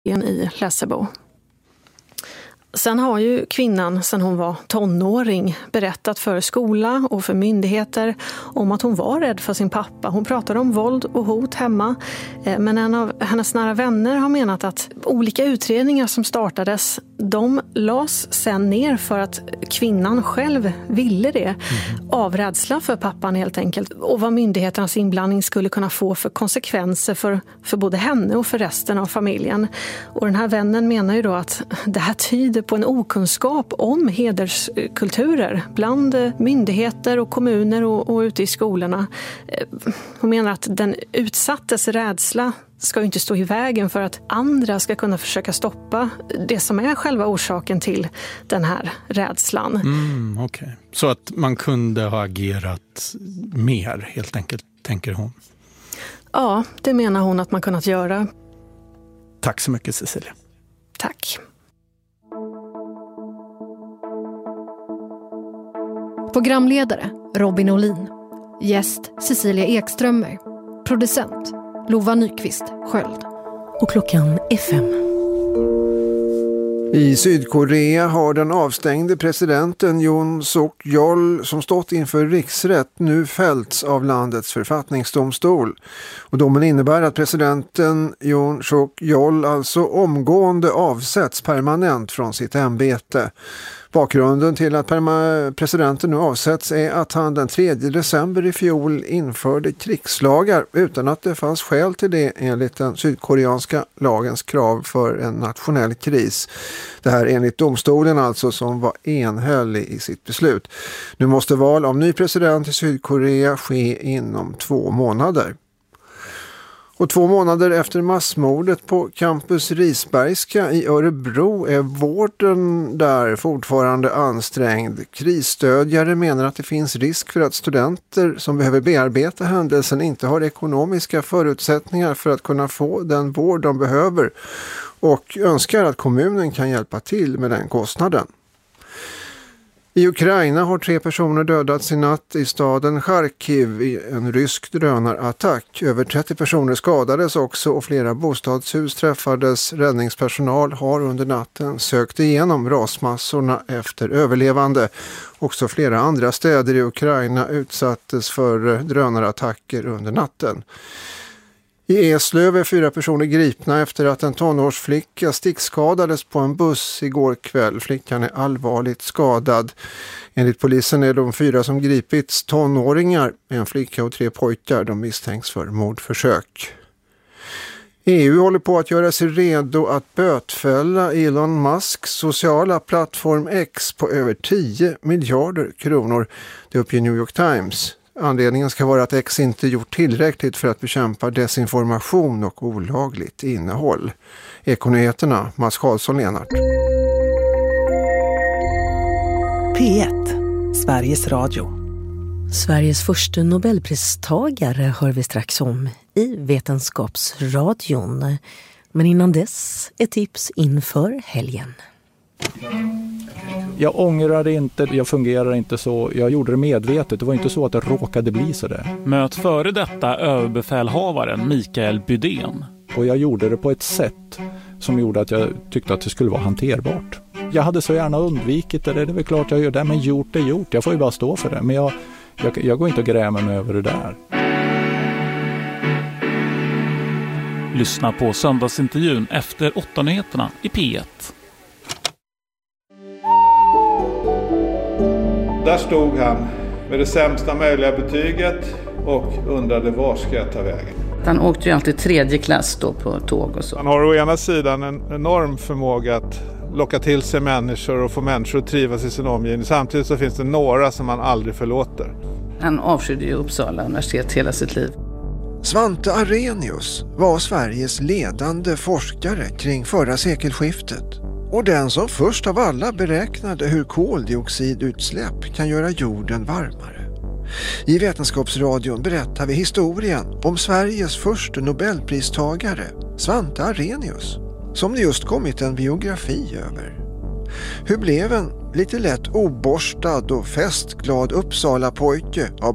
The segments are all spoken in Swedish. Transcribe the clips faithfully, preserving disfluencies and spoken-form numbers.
i Lessebo. Sen har ju kvinnan sedan hon var tonåring berättat för skola och för myndigheter om att hon var rädd för sin pappa. Hon pratade om våld och hot hemma, men en av hennes nära vänner har menat att olika utredningar som startades, de lades sen ner för att kvinnan själv ville det. Mm. Av rädsla för pappan helt enkelt, och vad myndigheternas inblandning skulle kunna få för konsekvenser för, för både henne och för resten av familjen. Och den här vännen menar ju då att det här tyder på en okunskap om hederskulturer bland myndigheter och kommuner och, och ute i skolorna. Hon menar att den utsattes rädsla ska ju inte stå i vägen för att andra ska kunna försöka stoppa det som är själva orsaken till den här rädslan. Mm, okej. Okay. Så att man kunde ha agerat mer helt enkelt, tänker hon? Ja, det menar hon att man kunnat göra. Tack så mycket, Cecilia. Tack. Programledare Robin Olin. Gäst Cecilia Ekströmer. Producent Lova Nyqvist Sköld. Och klockan är fem. I Sydkorea har den avstängde presidenten Yoon Suk-yeol, som stått inför riksrätt, nu fällts av landets författningsdomstol. Och domen innebär att presidenten Yoon Suk-yeol alltså omgående avsätts permanent från sitt ämbete. Bakgrunden till att presidenten nu avsätts är att han den tredje december i fjol införde krigslagar utan att det fanns skäl till det enligt den sydkoreanska lagens krav för en nationell kris. Det här enligt domstolen alltså, som var enhällig i sitt beslut. Nu måste val av ny president i Sydkorea ske inom två månader. Och två månader efter massmordet på campus Risbergska i Örebro är vården där fortfarande ansträngd. Krisstödjare menar att det finns risk för att studenter som behöver bearbeta händelsen inte har ekonomiska förutsättningar för att kunna få den vård de behöver, och önskar att kommunen kan hjälpa till med den kostnaden. I Ukraina har tre personer dödats i natt i staden Charkiv i en rysk drönarattack. Över trettio personer skadades också och flera bostadshus träffades. Räddningspersonal har under natten sökt igenom rasmassorna efter överlevande. Också flera andra städer i Ukraina utsattes för drönarattacker under natten. I Eslöv är fyra personer gripna efter att en tonårsflicka stickskadades på en buss igår kväll. Flickan är allvarligt skadad. Enligt polisen är de fyra som gripits tonåringar, en flicka och tre pojkar. De misstänks för mordförsök. E U håller på att göra sig redo att bötfälla Elon Musks sociala plattform X på över tio miljarder kronor. Det uppger New York Times. Anledningen ska vara att X inte gjort tillräckligt för att bekämpa desinformation och olagligt innehåll. Ekonyheterna, Mats Karlsson, Lenart. P ett, Sveriges Radio. Sveriges första Nobelpristagare hör vi strax om i Vetenskapsradion. Men innan dess ett tips inför helgen. Jag ångrar inte, jag fungerar inte så, jag gjorde det medvetet, det var inte så att det råkade bli så där. Möt före detta överbefälhavaren Mikael Bydén. Och jag gjorde det på ett sätt som gjorde att jag tyckte att det skulle vara hanterbart. Jag hade så gärna undvikit det, det är väl klart jag gör det, men gjort är gjort, jag får ju bara stå för det. Men jag, jag, jag går inte och grämer mig över det där. Lyssna på söndagsintervjun efter åtta nyheterna i P ett. Där stod han med det sämsta möjliga betyget och undrade var ska jag ta vägen. Han åkte ju alltid tredje klass då på tåg och så. Han har å ena sidan en enorm förmåga att locka till sig människor och få människor att trivas i sin omgivning. Samtidigt så finns det några som han aldrig förlåter. Han avskydde ju Uppsala universitet hela sitt liv. Svante Arrhenius var Sveriges ledande forskare kring förra sekelskiftet. Och den som först av alla beräknade hur koldioxidutsläpp kan göra jorden varmare. I Vetenskapsradion berättar vi historien om Sveriges första Nobelpristagare, Svante Arrhenius, som det just kommit en biografi över. Hur blev en lite lätt oborstad och festglad Uppsala-pojke av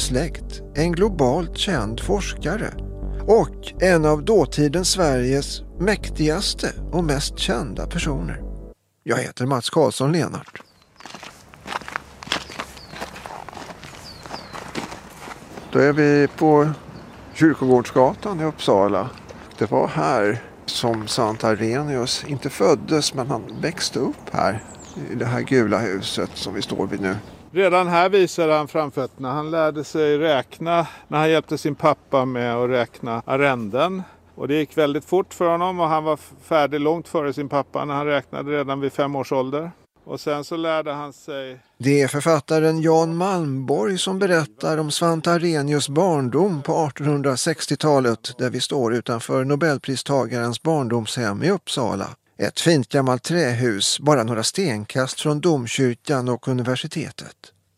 bondesläkt en globalt känd forskare och en av dåtidens Sveriges mäktigaste och mest kända personer. Jag heter Mats Karlsson Lenart. Då är vi på Kyrkogårdsgatan i Uppsala. Det var här som Sant Arrhenius inte föddes, men han växte upp här i det här gula huset som vi står vid nu. Redan här visar han framfötterna. Han lärde sig räkna när han hjälpte sin pappa med att räkna arrenden. Och det gick väldigt fort för honom och han var färdig långt före sin pappa när han räknade redan vid fem års ålder. Och sen så lärde han sig... Det är författaren Jan Malmborg som berättar om Svante Arrhenius barndom på artonhundrasextiotalet där vi står utanför Nobelpristagarens barndomshem i Uppsala. Ett fint gammalt trähus, bara några stenkast från domkyrkan och universitetet.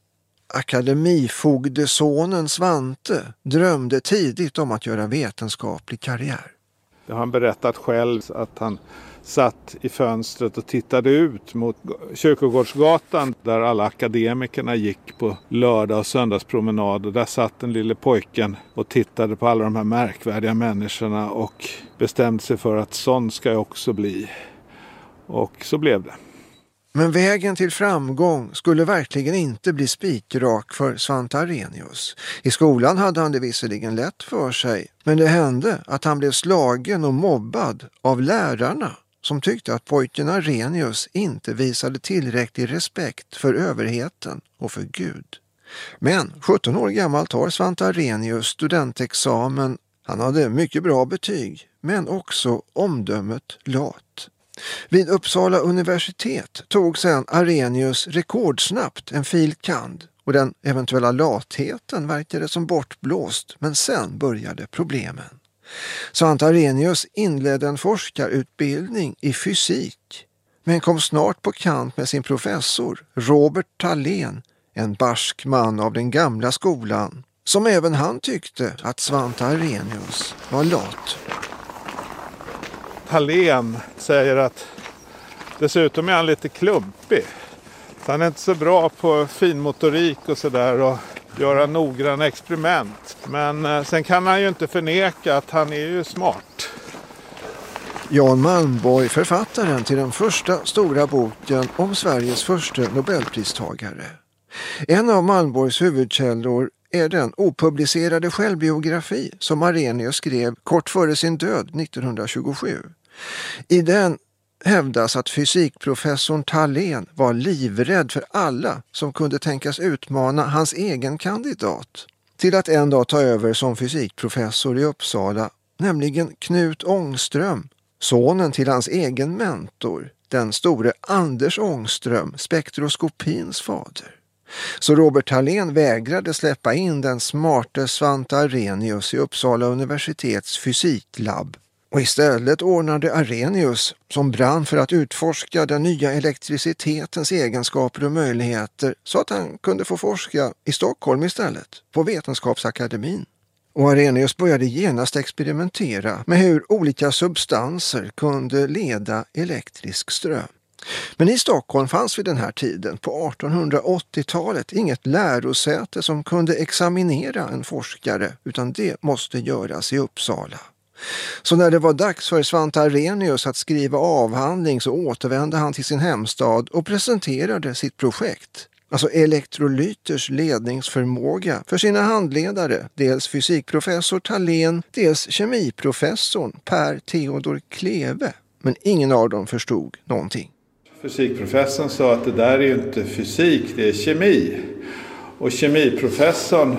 Akademifogdesonen Svante drömde tidigt om att göra vetenskaplig karriär. Det har han berättat själv, att han satt i fönstret och tittade ut mot Kyrkogårdsgatan där alla akademikerna gick på lördag- och söndagspromenad. Och där satt den lille pojken och tittade på alla de här märkvärdiga människorna och bestämde sig för att sån ska jag också bli. Och så blev det. Men vägen till framgång skulle verkligen inte bli spikrak för Svante Arrhenius. I skolan hade han det visserligen lätt för sig, men det hände att han blev slagen och mobbad av lärarna som tyckte att pojken Arrhenius inte visade tillräcklig respekt för överheten och för Gud. Men sjutton år gammal tar Svante Arrhenius studentexamen. Han hade mycket bra betyg, men också omdömet lat. Vid Uppsala universitet tog sedan Arrhenius rekordsnabbt en fil. kand. Och den eventuella latheten verkade som bortblåst, men sen började problemen. Svante Arrhenius inledde en forskarutbildning i fysik, men kom snart på kant med sin professor Robert Thalén, en barsk man av den gamla skolan, som även han tyckte att Svante Arrhenius var lat. Thalén säger att dessutom är han lite klumpig. Han är inte så bra på finmotorik och sådär och göra noggranna experiment. Men sen kan han ju inte förneka att han är ju smart. Jan Malmborg, författaren till den första stora boken om Sveriges första Nobelpristagare. En av Malmborgs huvudkällor är den opublicerade självbiografi som Arrhenius skrev kort före sin död nittonhundratjugosju. I den hävdas att fysikprofessorn Thalén var livrädd för alla som kunde tänkas utmana hans egen kandidat till att en dag ta över som fysikprofessor i Uppsala, nämligen Knut Ångström, sonen till hans egen mentor, den store Anders Ångström, spektroskopins fader. Så Robert Thalén vägrade släppa in den smarte Svante Arrhenius i Uppsala universitets fysiklabb. Och istället ordnade Arrhenius, som brann för att utforska den nya elektricitetens egenskaper och möjligheter, så att han kunde få forska i Stockholm istället, på Vetenskapsakademin. Och Arrhenius började genast experimentera med hur olika substanser kunde leda elektrisk ström. Men i Stockholm fanns vid den här tiden, på artonhundraåttiotalet, inget lärosäte som kunde examinera en forskare, utan det måste göras i Uppsala. Så när det var dags för Svante Arrhenius att skriva avhandling så återvände han till sin hemstad och presenterade sitt projekt. Alltså elektrolyters ledningsförmåga för sina handledare, dels fysikprofessor Thalén, dels kemiprofessorn Per Theodor Kleve. Men ingen av dem förstod någonting. Fysikprofessorn sa att det där är ju inte fysik, det är kemi. Och kemiprofessorn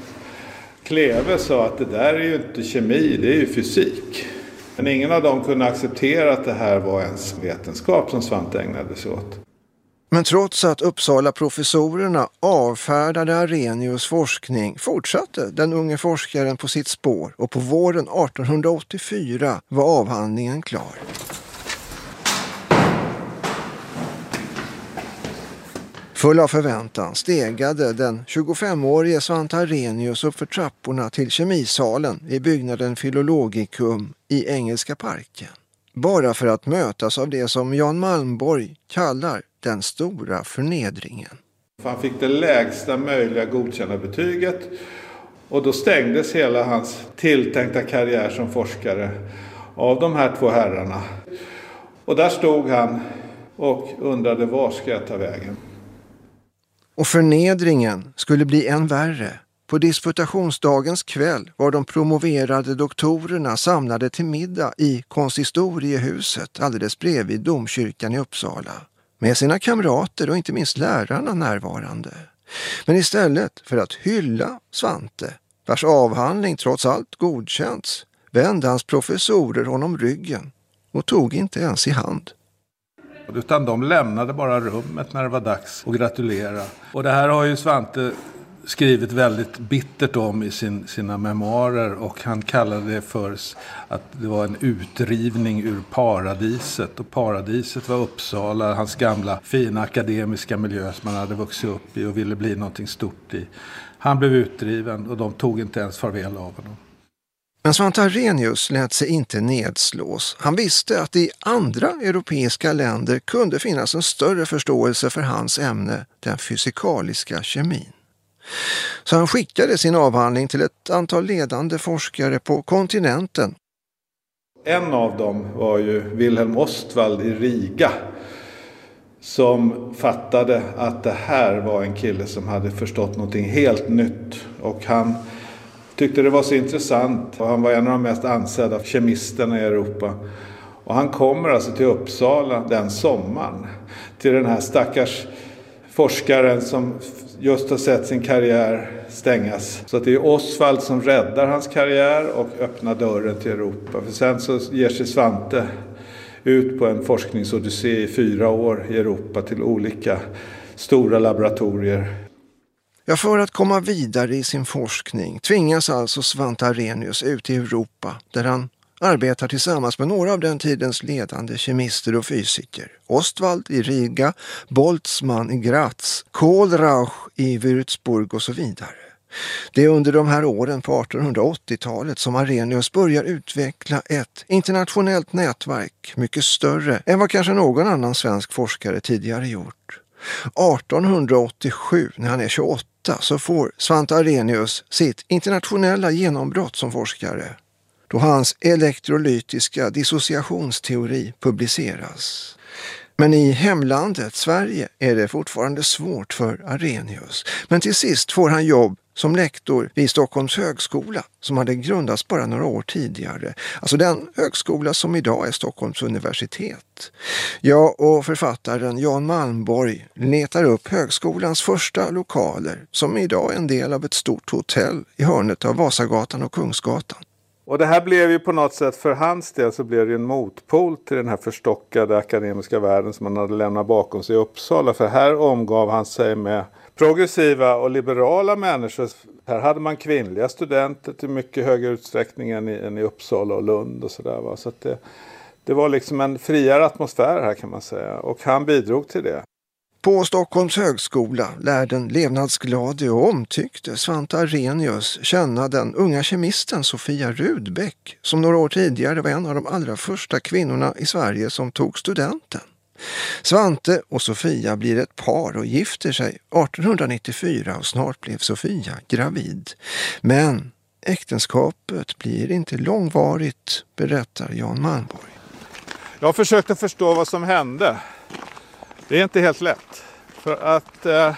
Kleve sa att det där är ju inte kemi, det är ju fysik. Men ingen av dem kunde acceptera att det här var ens vetenskap som Svante ägnade sig åt. Men trots att Uppsala-professorerna avfärdade Arrhenius forskning fortsatte den unge forskaren på sitt spår och på våren artonhundraåttiofyra var avhandlingen klar. Full av förväntan stegade den tjugofemårige Svante Arrhenius upp för trapporna till kemisalen i byggnaden Philologicum i Engelska parken. Bara för att mötas av det som Jan Malmborg kallar den stora förnedringen. Han fick det lägsta möjliga godkända betyget och då stängdes hela hans tilltänkta karriär som forskare. av de här två herrarna. Och där stod han och undrade var ska jag ta vägen. Och förnedringen skulle bli än värre. På disputationsdagens kväll var de promoverade doktorerna samlade till middag i konsistoriehuset alldeles bredvid domkyrkan i Uppsala. Med sina kamrater och inte minst lärarna närvarande. Men istället för att hylla Svante, vars avhandling trots allt godkänts, vände hans professorer honom ryggen och tog inte ens i hand. Utan de lämnade bara rummet när det var dags att gratulera. Och det här har ju Svante skrivit väldigt bittert om i sin, sina memoarer, och han kallade det för att det var en utrivning ur paradiset, och paradiset var Uppsala, hans gamla fina akademiska miljö som han hade vuxit upp i och ville bli någonting stort i. Han blev utdriven och de tog inte ens farväl av honom. Men Svante Arrhenius lät sig inte nedslås. Han visste att i andra europeiska länder kunde finnas en större förståelse för hans ämne, den fysikaliska kemin. Så han skickade sin avhandling till ett antal ledande forskare på kontinenten. En av dem var ju Wilhelm Ostwald i Riga, som fattade att det här var en kille som hade förstått någonting helt nytt. Och han tyckte det var så intressant, och han var en av de mest ansedda kemisterna i Europa. Och han kommer alltså till Uppsala den sommaren, till den här stackars forskaren som just har sett sin karriär stängas. Så att det är Oswald som räddar hans karriär och öppnar dörren till Europa. För sen så ger sig Svante ut på en forskningsodyssé i fyra år i Europa till olika stora laboratorier. Ja, för att komma vidare i sin forskning tvingas alltså Svante Arrhenius ut i Europa, där han arbetar tillsammans med några av den tidens ledande kemister och fysiker. Ostwald i Riga, Boltzmann i Graz, Kohlrausch i Würzburg och så vidare. Det är under de här åren på artonhundraåttiotalet som Arrhenius börjar utveckla ett internationellt nätverk mycket större än vad kanske någon annan svensk forskare tidigare gjort. artonhundraåttiosju, när han är tjugoåtta, så får Svante Arrhenius sitt internationella genombrott som forskare, då hans elektrolytiska dissociationsteori publiceras. Men i hemlandet Sverige är det fortfarande svårt för Arrhenius. Men till sist får han jobb som lektor vid Stockholms högskola, som hade grundats bara några år tidigare. Alltså den högskola som idag är Stockholms universitet. Ja, och författaren Jan Malmborg letar upp högskolans första lokaler, som idag är en del av ett stort hotell i hörnet av Vasagatan och Kungsgatan. Och det här blev ju på något sätt, för hans del så blev det en motpol till den här förstockade akademiska världen som han hade lämnat bakom sig i Uppsala. För här omgav han sig med progressiva och liberala människor. Här hade man kvinnliga studenter till mycket högre utsträckning än i, än i Uppsala och Lund och sådär. Va? Så att det, det var liksom en friare atmosfär här, kan man säga, och han bidrog till det. På Stockholms högskola lär den levnadsglade och omtyckte Svante Arrhenius känna den unga kemisten Sofia Rudbeck, som några år tidigare var en av de allra första kvinnorna i Sverige som tog studenten. Svante och Sofia blir ett par och gifter sig artonhundranittiofyra, och snart blev Sofia gravid. Men äktenskapet blir inte långvarigt, berättar Jan Malmborg. Jag försökte förstå vad som hände. Det är inte helt lätt. För att eh,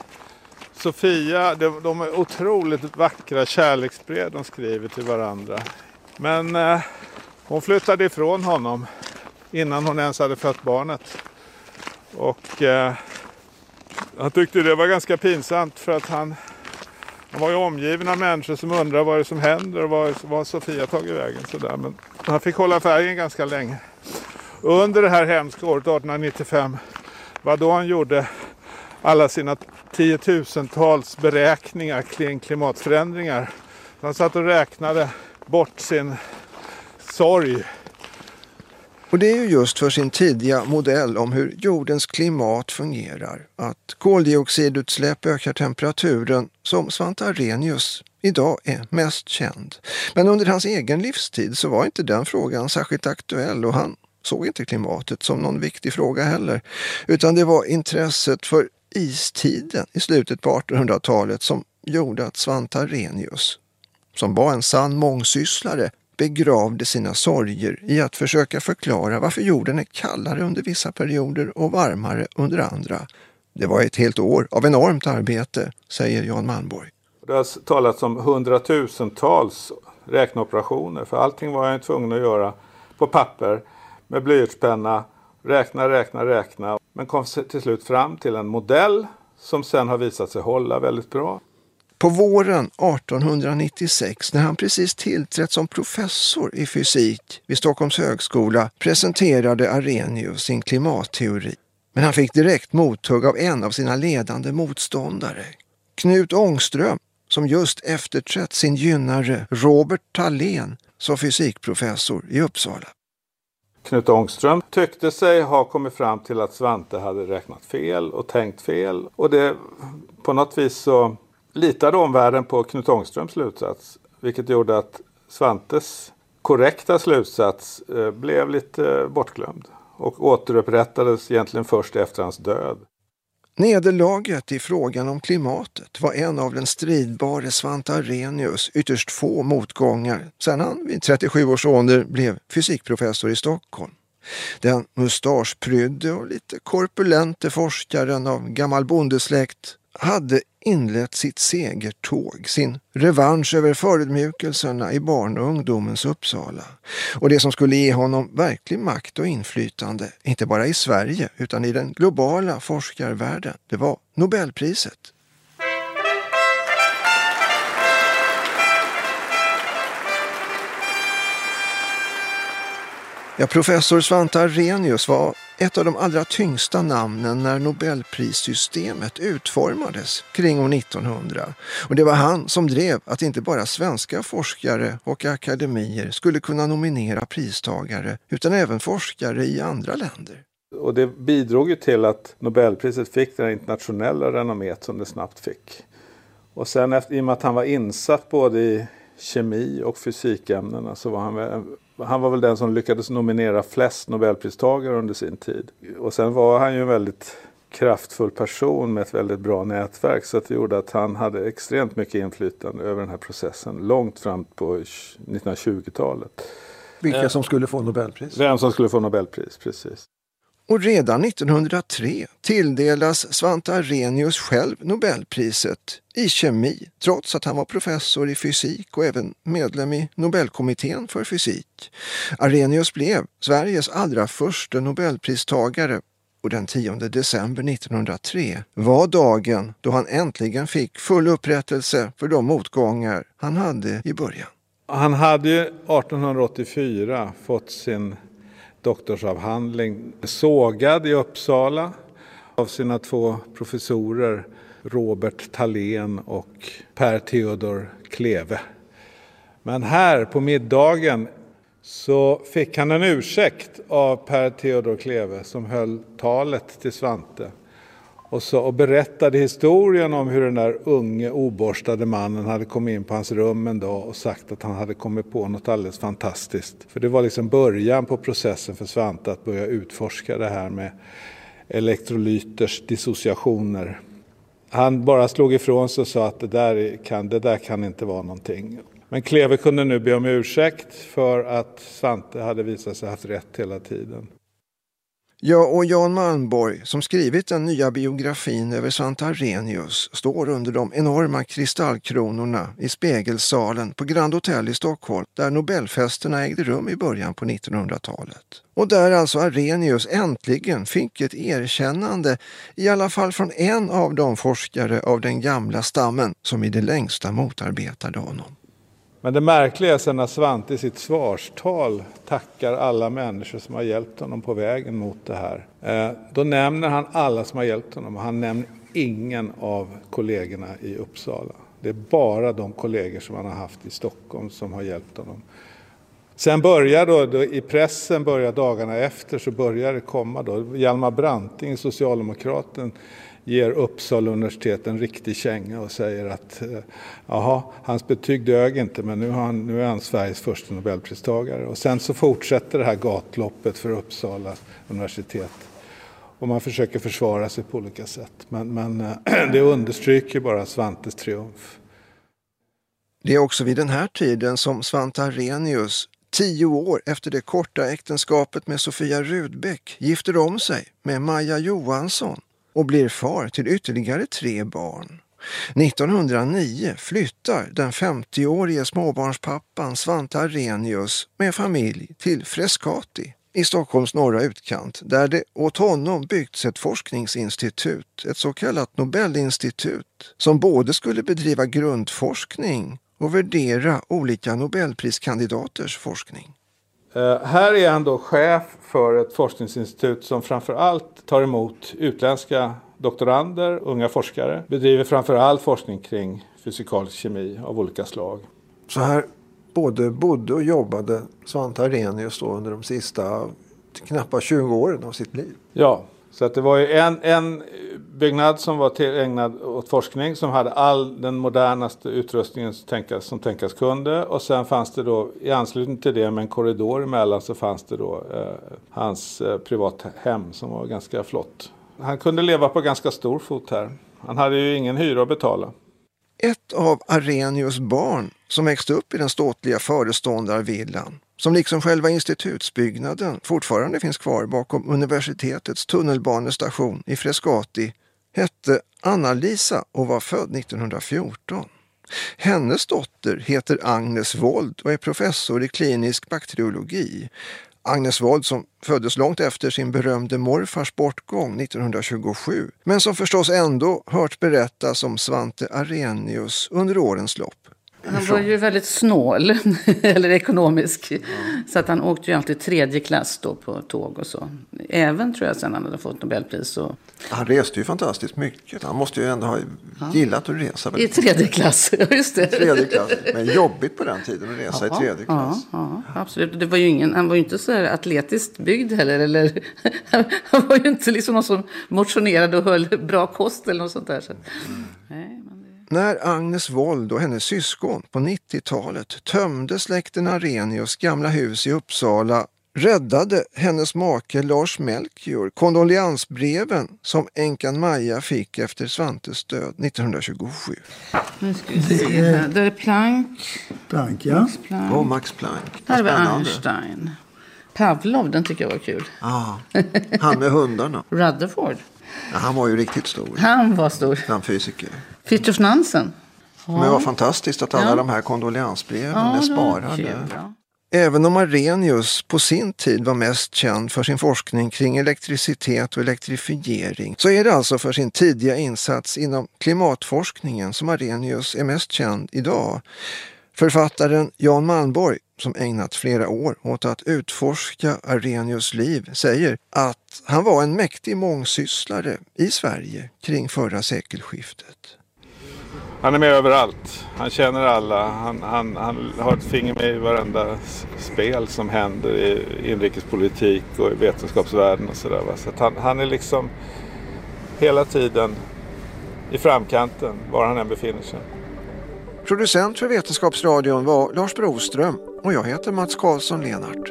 Sofia, de, de är otroligt vackra kärleksbrev de skriver till varandra. Men eh, hon flyttade ifrån honom innan hon ens hade fött barnet. Och eh, han tyckte det var ganska pinsamt, för att han, han var ju omgiven av människor som undrar vad det som händer och vad, vad Sofia tagit vägen. Sådär. Men han fick hålla färgen ganska länge. Under det här hemska året artonhundranittiofem var då han gjorde alla sina tiotusentals beräkningar kring klimatförändringar. Han satt och räknade bort sin sorg. Och det är ju just för sin tidiga modell om hur jordens klimat fungerar, att koldioxidutsläpp ökar temperaturen, som Svante Arrhenius idag är mest känd. Men under hans egen livstid så var inte den frågan särskilt aktuell, och han såg inte klimatet som någon viktig fråga heller, utan det var intresset för istiden i slutet på artonhundratalet som gjorde att Svante Arrhenius, som var en sann mångsysslare, begravde sina sorger i att försöka förklara varför jorden är kallare under vissa perioder och varmare under andra. Det var ett helt år av enormt arbete, säger Jan Malmborg. Det har talats om hundratusentals räkneoperationer, för allting var jag tvungen att göra på papper med blyertspenna, räkna, räkna, räkna. Men kom till slut fram till en modell som sen har visat sig hålla väldigt bra. På våren artonhundranittiosex, när han precis tillträtt som professor i fysik vid Stockholms högskola, presenterade Arrhenius sin klimatteori. Men han fick direkt mothugg av en av sina ledande motståndare, Knut Ångström, som just efterträtt sin gynnare Robert Thalén som fysikprofessor i Uppsala. Knut Ångström tyckte sig ha kommit fram till att Svante hade räknat fel och tänkt fel. Och det, på något vis så litade omvärlden på Knut Ångströms slutsats. Vilket gjorde att Svantes korrekta slutsats eh, blev lite bortglömd. Och återupprättades egentligen först efter hans död. Nederlaget i frågan om klimatet var en av den stridbare Svante Arrhenius ytterst få motgångar sedan han vid trettiosju års ålder blev fysikprofessor i Stockholm. Den mustaschprydde och lite korpulente forskaren av gammal bondesläkt hade inlett sitt segertåg, sin revansch över förödmjukelserna i barn- och ungdomens Uppsala. Och det som skulle ge honom verklig makt och inflytande, inte bara i Sverige utan i den globala forskarvärlden, det var Nobelpriset. Ja, professor Svante Arrhenius var ett av de allra tyngsta namnen när Nobelprissystemet utformades kring år nittonhundra. Och det var han som drev att inte bara svenska forskare och akademier skulle kunna nominera pristagare utan även forskare i andra länder. Och det bidrog ju till att Nobelpriset fick det internationella renommet som det snabbt fick. Och sen efter, i och med att han var insatt både i kemi och fysikämnena, så var han, han var väl den som lyckades nominera flest Nobelpristagare under sin tid. Och sen var han ju en väldigt kraftfull person med ett väldigt bra nätverk, så att det gjorde att han hade extremt mycket inflytande över den här processen långt fram på nittonhundratjugotalet. Vilka som skulle få Nobelpris? Vem som skulle få Nobelpris, precis. Och redan nittonhundratre tilldelas Svante Arrhenius själv Nobelpriset i kemi, trots att han var professor i fysik och även medlem i Nobelkommittén för fysik. Arrhenius blev Sveriges allra första Nobelpristagare, och den tionde december nittonhundratre var dagen då han äntligen fick full upprättelse för de motgångar han hade i början. Han hade ju artonhundraåttiofyra fått sin doktorsavhandling sågad i Uppsala av sina två professorer Robert Thalén och Per Theodor Kleve. Men här på middagen så fick han en ursäkt av Per Theodor Kleve som höll talet till Svante. Och, så, och berättade historien om hur den där unge oborstade mannen hade kommit in på hans rum en dag och sagt att han hade kommit på något alldeles fantastiskt. För det var liksom början på processen för Svante att börja utforska det här med elektrolyters dissociationer. Han bara slog ifrån sig och sa att det där kan, det där kan inte vara någonting. Men Kleve kunde nu be om ursäkt för att Svante hade visat sig haft rätt hela tiden. Ja, och Jan Malmborg, som skrivit den nya biografin över Svante Arrhenius, står under de enorma kristallkronorna i Spegelsalen på Grand Hotel i Stockholm, där Nobelfesterna ägde rum i början på nittonhundratalet. Och där alltså Arrhenius äntligen fick ett erkännande, i alla fall från en av de forskare av den gamla stammen som i det längsta motarbetade honom. Men det märkliga är sen när Svante i sitt svarstal tackar alla människor som har hjälpt honom på vägen mot det här. Eh, då nämner han alla som har hjälpt honom och han nämner ingen av kollegorna i Uppsala. Det är bara de kollegor som han har haft i Stockholm som har hjälpt honom. Sen börjar då, då i pressen börjar dagarna efter så börjar det komma då. Hjalmar Branting, socialdemokraten, ger Uppsala universitet en riktig känga och säger att jaha, hans betyg dög inte, men nu, har han, nu är han Sveriges första Nobelpristagare. Och sen så fortsätter det här gatloppet för Uppsala universitet. Och man försöker försvara sig på olika sätt. Men, men det understryker bara Svantes triumf. Det är också vid den här tiden som Svante Arrhenius, tio år efter det korta äktenskapet med Sofia Rudbeck, gifter om sig med Maja Johansson och blir far till ytterligare tre barn. nittonhundranio flyttar den femtioårige småbarnspappan Svante Arrhenius med familj till Frescati i Stockholms norra utkant, där det åt honom byggts ett forskningsinstitut, ett så kallat Nobelinstitut, som både skulle bedriva grundforskning och värdera olika Nobelpriskandidaters forskning. Uh, här är han då chef för ett forskningsinstitut som framförallt tar emot utländska doktorander, unga forskare, bedriver framförallt forskning kring fysikalisk kemi av olika slag. Så här både bodde och jobbade Svante Arrhenius då under de sista knappt tjugo åren av sitt liv. Ja, så att det var ju en, en byggnad som var till, ägnad åt forskning som hade all den modernaste utrustningen som tänkas, som tänkas kunde. Och sen fanns det då i anslutning till det med en korridor emellan så fanns det då eh, hans eh, privat hem som var ganska flott. Han kunde leva på ganska stor fot här. Han hade ju ingen hyra att betala. Ett av Arrhenius barn som växte upp i den ståtliga föreståndarvillan, som liksom själva institutsbyggnaden fortfarande finns kvar bakom universitetets tunnelbanestation i Frescati, hette Anna-Lisa och var född nittonhundrafjorton. Hennes dotter heter Agnes Wold och är professor i klinisk bakteriologi. Agnes Wold som föddes långt efter sin berömde morfars bortgång nittonhundratjugosju, men som förstås ändå hört berättas om Svante Arrhenius under årens lopp. Han var ju väldigt snål, eller ekonomisk, mm. så att han åkte ju alltid tredje klass då på tåg och så. Även tror jag sen han hade fått Nobelpris. Och... Han reste ju fantastiskt mycket. Han måste ju ändå ha gillat att resa. I tredje klass, just det. Tredje klass, men jobbigt på den tiden att resa ja, i tredje klass. Ja, ja, absolut. Det var ju ingen, han var ju inte så atletiskt byggd heller. Eller, han var ju inte liksom någon som motionerade och höll bra kost eller något sånt där. Så. Mm. Nej, men... När Agnes Wold och hennes syskon på nittiotalet tömde släkten Arrhenius gamla hus i Uppsala räddade hennes make Lars Melchior kondoliansbreven som änkan Maja fick efter Svantes död nittonhundratjugosju. Nu ska vi se här. Där är Planck. Planck, ja. Max Planck. Oh, Max Planck. Här var Einstein. Pavlov, den tycker jag var kul. Ja, han med hundarna. Rutherford. Ja, han var ju riktigt stor. Han var stor. Han fysiker. Fritiof Nansen. Ja. Men det var fantastiskt att alla ja. de här kondoliansbreven ja, är sparade. Kul, ja. Även om Arrhenius på sin tid var mest känd för sin forskning kring elektricitet och elektrifiering, så är det alltså för sin tidiga insats inom klimatforskningen som Arrhenius är mest känd idag. Författaren Jan Malmborg, som ägnat flera år åt att utforska Arrhenius liv, säger att han var en mäktig mångsysslare i Sverige kring förra sekelskiftet. Han är med överallt. Han känner alla. Han, han, han har ett finger med i varenda spel som händer i inrikespolitik och i vetenskapsvärlden och sådär. Så att han, han är liksom hela tiden i framkanten var han än befinner sig. Producent för Vetenskapsradion var Lars Broström och jag heter Mats Karlsson Lenart.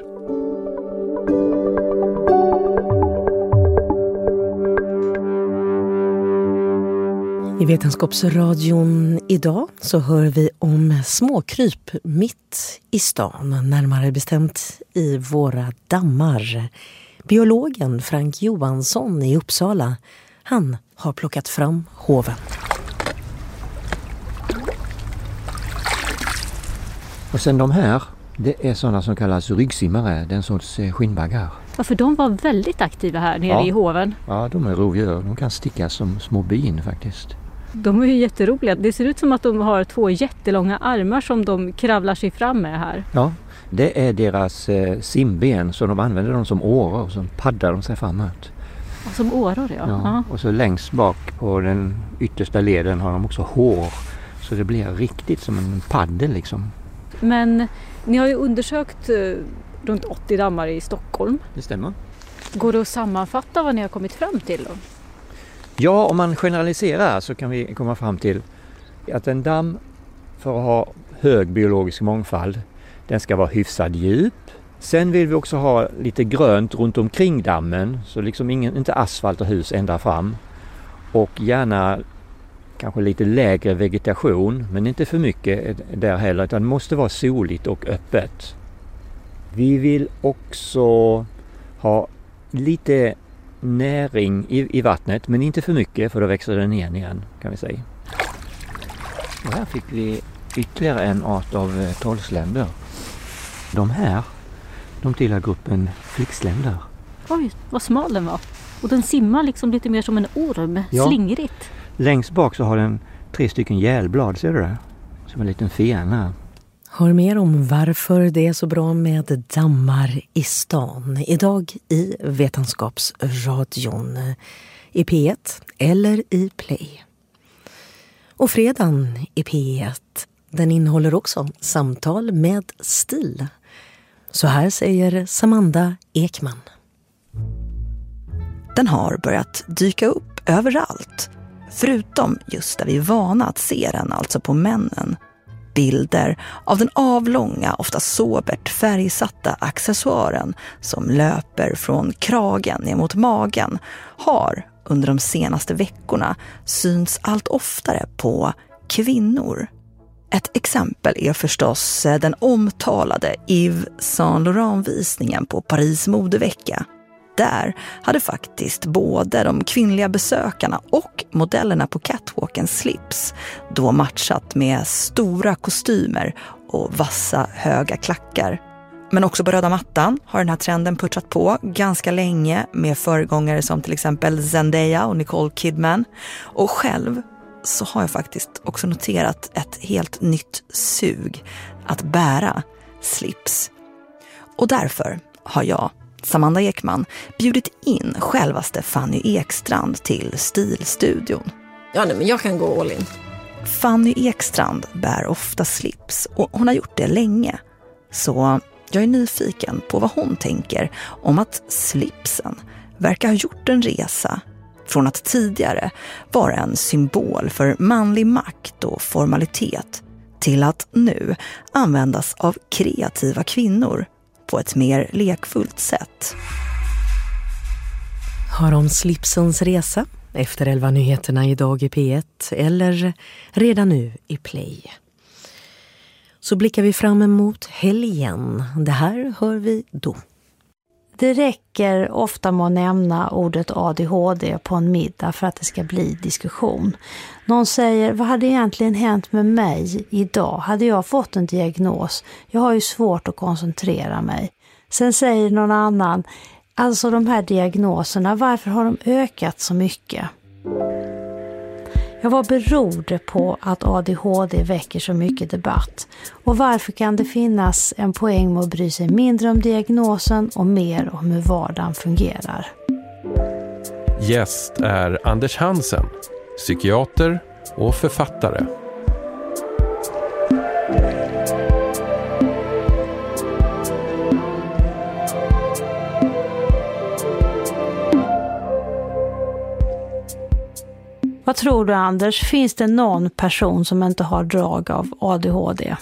I Vetenskapsradion idag så hör vi om småkryp mitt i stan, närmare bestämt i våra dammar. Biologen Frank Johansson i Uppsala, han har plockat fram hoven. Och sen de här, det är sådana som kallas ryggsimmare, den sorts skinnbaggar. Ja, för de var väldigt aktiva här nere ja. i hoven. Ja, de är rovdjur. De kan sticka som små bin faktiskt. De är ju jätteroliga. Det ser ut som att de har två jättelånga armar som de kravlar sig fram med här. Ja, det är deras eh, simben, så de använder dem som åror och så paddar de sig framåt. Ja, som åror, ja. ja. Och så längst bak på den yttersta leden har de också hår. Så det blir riktigt som en paddel liksom. Men ni har ju undersökt eh, runt åttio dammar i Stockholm. Det stämmer. Går det att sammanfatta vad ni har kommit fram till då? Ja, om man generaliserar så kan vi komma fram till att en damm för att ha hög biologisk mångfald, den ska vara hyfsad djup. Sen vill vi också ha lite grönt runt omkring dammen, så liksom ingen, inte asfalt och hus ända fram. Och gärna kanske lite lägre vegetation, men inte för mycket där heller, utan det måste vara soligt och öppet. Vi vill också ha lite näring i, i vattnet, men inte för mycket, för då växer den igen igen kan vi säga. Och här fick vi ytterligare en art av trollsländer. De här, de tillhör gruppen flicksländer. Oj, vad smal den var. Och den simmar liksom lite mer som en orm, ja. Slingrigt. Längst bak så har den tre stycken gälblad, ser du det? Som en liten fena. Hör mer om varför det är så bra med dammar i stan idag i Vetenskapsradion, i P ett eller i Play. Och fredagen i P ett, den innehåller också samtal med stil. Så här säger Samanda Ekman. Den har börjat dyka upp överallt, förutom just där vi är vana att se den, alltså på männen. Bilder av den avlånga, ofta sobert färgsatta accessoaren som löper från kragen ner mot magen har under de senaste veckorna synts allt oftare på kvinnor. Ett exempel är förstås den omtalade Yves Saint Laurent-visningen på Paris modevecka. Där hade faktiskt både de kvinnliga besökarna och modellerna på catwalkens slips då matchat med stora kostymer och vassa höga klackar. Men också på röda mattan har den här trenden putschat på ganska länge med föregångare som till exempel Zendaya och Nicole Kidman. Och själv så har jag faktiskt också noterat ett helt nytt sug att bära slips. Och därför har jag, Samanda Ekman, bjudit in självaste Fanny Ekstrand till Stilstudion. Ja, nej, men jag kan gå all in. Fanny Ekstrand bär ofta slips och hon har gjort det länge. Så jag är nyfiken på vad hon tänker om att slipsen verkar ha gjort en resa från att tidigare vara en symbol för manlig makt och formalitet till att nu användas av kreativa kvinnor på ett mer lekfullt sätt. Hör om slipsens resa efter elva nyheterna idag i P ett eller redan nu i Play. Så blickar vi fram emot helgen. Det här hör vi då. Det räcker ofta med att nämna ordet A D H D på en middag för att det ska bli diskussion. Någon säger, vad hade egentligen hänt med mig idag? Hade jag fått en diagnos? Jag har ju svårt att koncentrera mig. Sen säger någon annan, alltså de här diagnoserna, varför har de ökat så mycket? Ja, vad beror det på att A D H D väcker så mycket debatt? Och varför kan det finnas en poäng med att bry sig mindre om diagnosen och mer om hur vardagen fungerar? Gäst är Anders Hansen, psykiater och författare. Vad tror du, Anders? Finns det någon person som inte har drag av A D H D?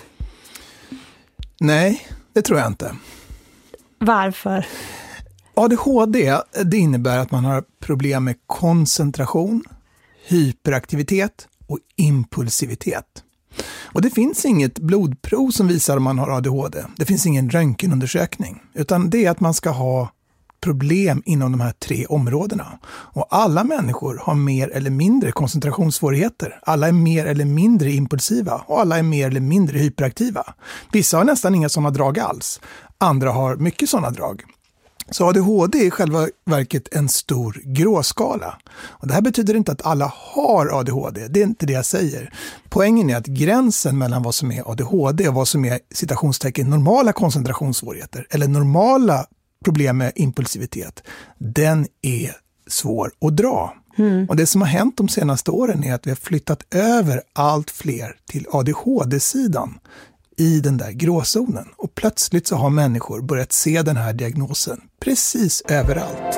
Nej, det tror jag inte. Varför? A D H D, det innebär att man har problem med koncentration, hyperaktivitet och impulsivitet. Och det finns inget blodprov som visar om man har A D H D. Det finns ingen röntgenundersökning, utan det är att man ska ha problem inom de här tre områdena. Och alla människor har mer eller mindre koncentrationssvårigheter. Alla är mer eller mindre impulsiva och alla är mer eller mindre hyperaktiva. Vissa har nästan inga sådana drag alls. Andra har mycket sådana drag. Så A D H D är i själva verket en stor gråskala. Och det här betyder inte att alla har A D H D. Det är inte det jag säger. Poängen är att gränsen mellan vad som är A D H D och vad som är citationstecken normala koncentrationssvårigheter eller normala problem med impulsivitet, den är svår att dra. Mm. Och det som har hänt de senaste åren är att vi har flyttat över allt fler till A D H D-sidan i den där gråzonen. Och plötsligt så har människor börjat se den här diagnosen precis överallt.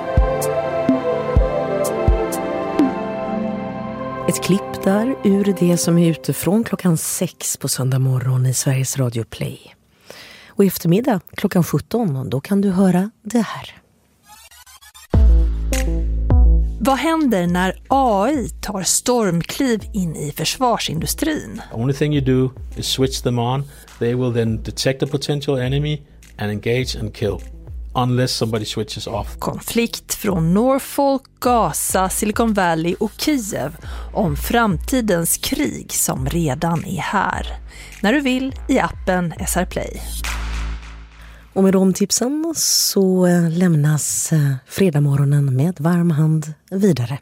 Ett klipp där ur det som är ute från klockan sex på söndag morgon i Sveriges Radio Play. Och i eftermiddag klockan sjutton, då kan du höra det här. Vad händer när A I tar stormkliv in i försvarsindustrin? The only thing you do is switch them on. They will then detect a potential enemy and engage and kill. Unless somebody switches off. Konflikt från Norfolk, Gaza, Silicon Valley och Kiev om framtidens krig som redan är här. När du vill i appen S R Play. Och med de tipsen så lämnas fredagmorgonen med varm hand vidare.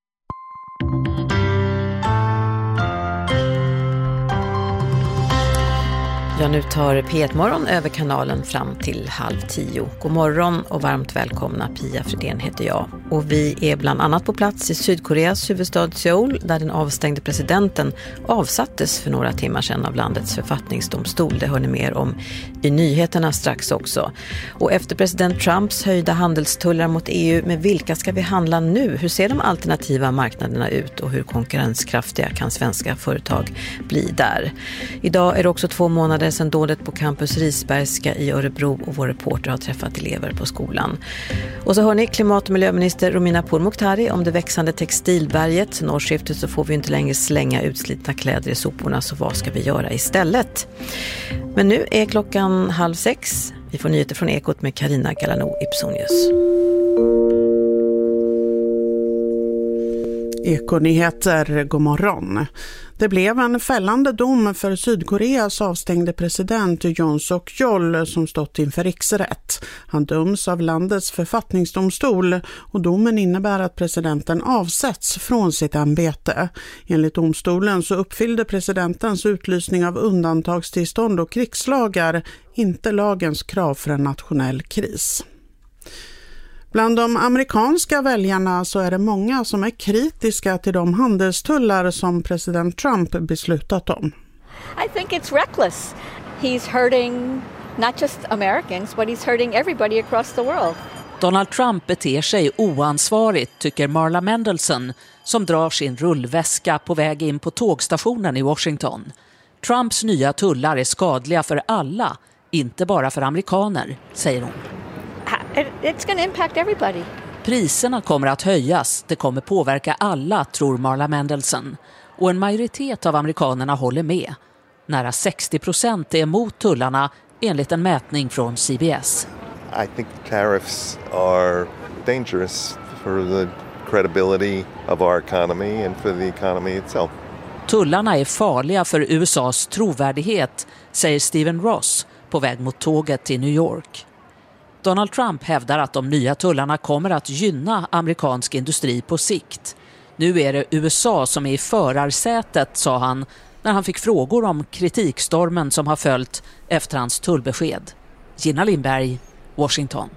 Ja, nu tar P ett-morgon över kanalen fram till halv tio. God morgon och varmt välkomna. Pia Fredén heter jag. Och vi är bland annat på plats i Sydkoreas huvudstad Seoul, där den avstängde presidenten avsattes för några timmar sedan av landets författningsdomstol. Det hör ni mer om i nyheterna strax också. Och efter president Trumps höjda handelstullar mot E U, med vilka ska vi handla nu? Hur ser de alternativa marknaderna ut och hur konkurrenskraftiga kan svenska företag bli där? Idag är det också två månader sedan dådet på campus Risbergska i Örebro och vår reporter har träffat elever på skolan. Och så hör ni klimat- och miljöminister Romina Pourmokhtari om det växande textilberget. Sen årsskiftet så får vi inte längre slänga utslitna kläder i soporna, så vad ska vi göra istället? Men nu är klockan halv sex. Vi får nyheter från Ekot med Carina Galano Ipsonius. Ekonyheter, god morgon. Det blev en fällande dom för Sydkoreas avstängde president Yoon Suk-yeol som stått inför riksrätt. Han döms av landets författningsdomstol och domen innebär att presidenten avsätts från sitt ämbete. Enligt domstolen så uppfyllde presidentens utlysning av undantagstillstånd och krigslagar inte lagens krav för en nationell kris. Bland de amerikanska väljarna så är det många som är kritiska till de handelstullar som president Trump beslutat om. I think it's reckless. He's hurting not just Americans, but he's hurting everybody across the world. Donald Trump beter sig oansvarigt, tycker Marla Mendelsohn, som drar sin rullväska på väg in på tågstationen i Washington. Trumps nya tullar är skadliga för alla, inte bara för amerikaner, säger hon. It's going to impact everybody. Priserna kommer att höjas. Det kommer påverka alla, tror Marla Mendelsohn. Och en majoritet av amerikanerna håller med. Nära sextio procent är emot tullarna enligt en mätning från C B S. I think tariffs are dangerous for the credibility of our economy and for the economy itself. Tullarna är farliga för U S A:s trovärdighet, säger Stephen Ross på väg mot tåget till New York. Donald Trump hävdar att de nya tullarna kommer att gynna amerikansk industri på sikt. Nu är det U S A som är i förarsätet, sa han när han fick frågor om kritikstormen som har följt efter hans tullbesked. Gina Lindberg, Washington.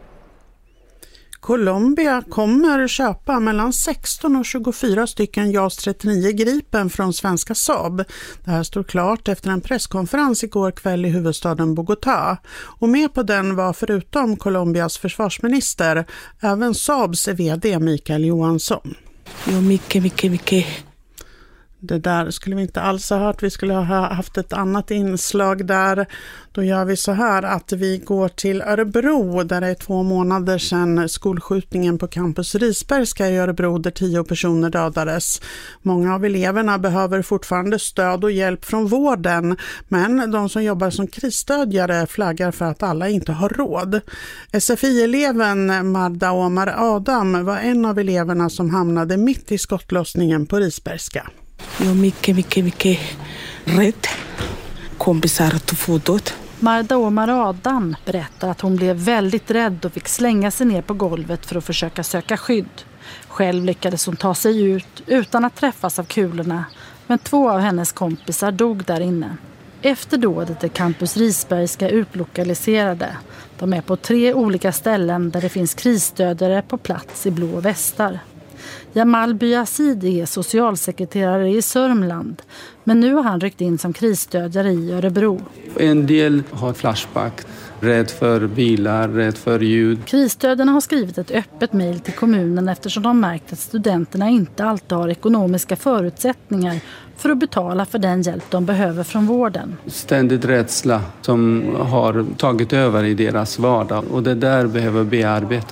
Colombia kommer köpa mellan sexton och tjugofyra stycken JAS trettionio Gripen från svenska Saab. Det här står klart efter en presskonferens igår kväll i huvudstaden Bogotá. Och med på den var förutom Colombias försvarsminister även Saabs vd Mikael Johansson. Jo, mycket, mycket, mycket. Det där skulle vi inte alls ha hört. Vi skulle ha haft ett annat inslag där. Då gör vi så här att vi går till Örebro där det är två månader sedan skolskjutningen på campus Risbergska i Örebro där tio personer dödades. Många av eleverna behöver fortfarande stöd och hjälp från vården, men de som jobbar som krisstödjare flaggar för att alla inte har råd. S F I-eleven Marda Omar Adam var en av eleverna som hamnade mitt i skottlossningen på Risbergska. Jag är mycket, mycket, mycket rädd. Kompisar tog fotot. Marda Omar Adam berättar att hon blev väldigt rädd och fick slänga sig ner på golvet för att försöka söka skydd. Själv lyckades hon ta sig ut utan att träffas av kulorna, men två av hennes kompisar dog där inne. Efter dådet är campus Risbergska utlokaliserade. De är på tre olika ställen där det finns krisstödjare på plats i blå västar. Jamal Byazidi är socialsekreterare i Sörmland, men nu har han ryckt in som krisstödjare i Örebro. En del har flashback, rädd för bilar, rädd för ljud. Krisstödarna har skrivit ett öppet mejl till kommunen eftersom de märkt att studenterna inte alltid har ekonomiska förutsättningar för att betala för den hjälp de behöver från vården. Ständigt rädsla som har tagit över i deras vardag och det där behöver bearbetas.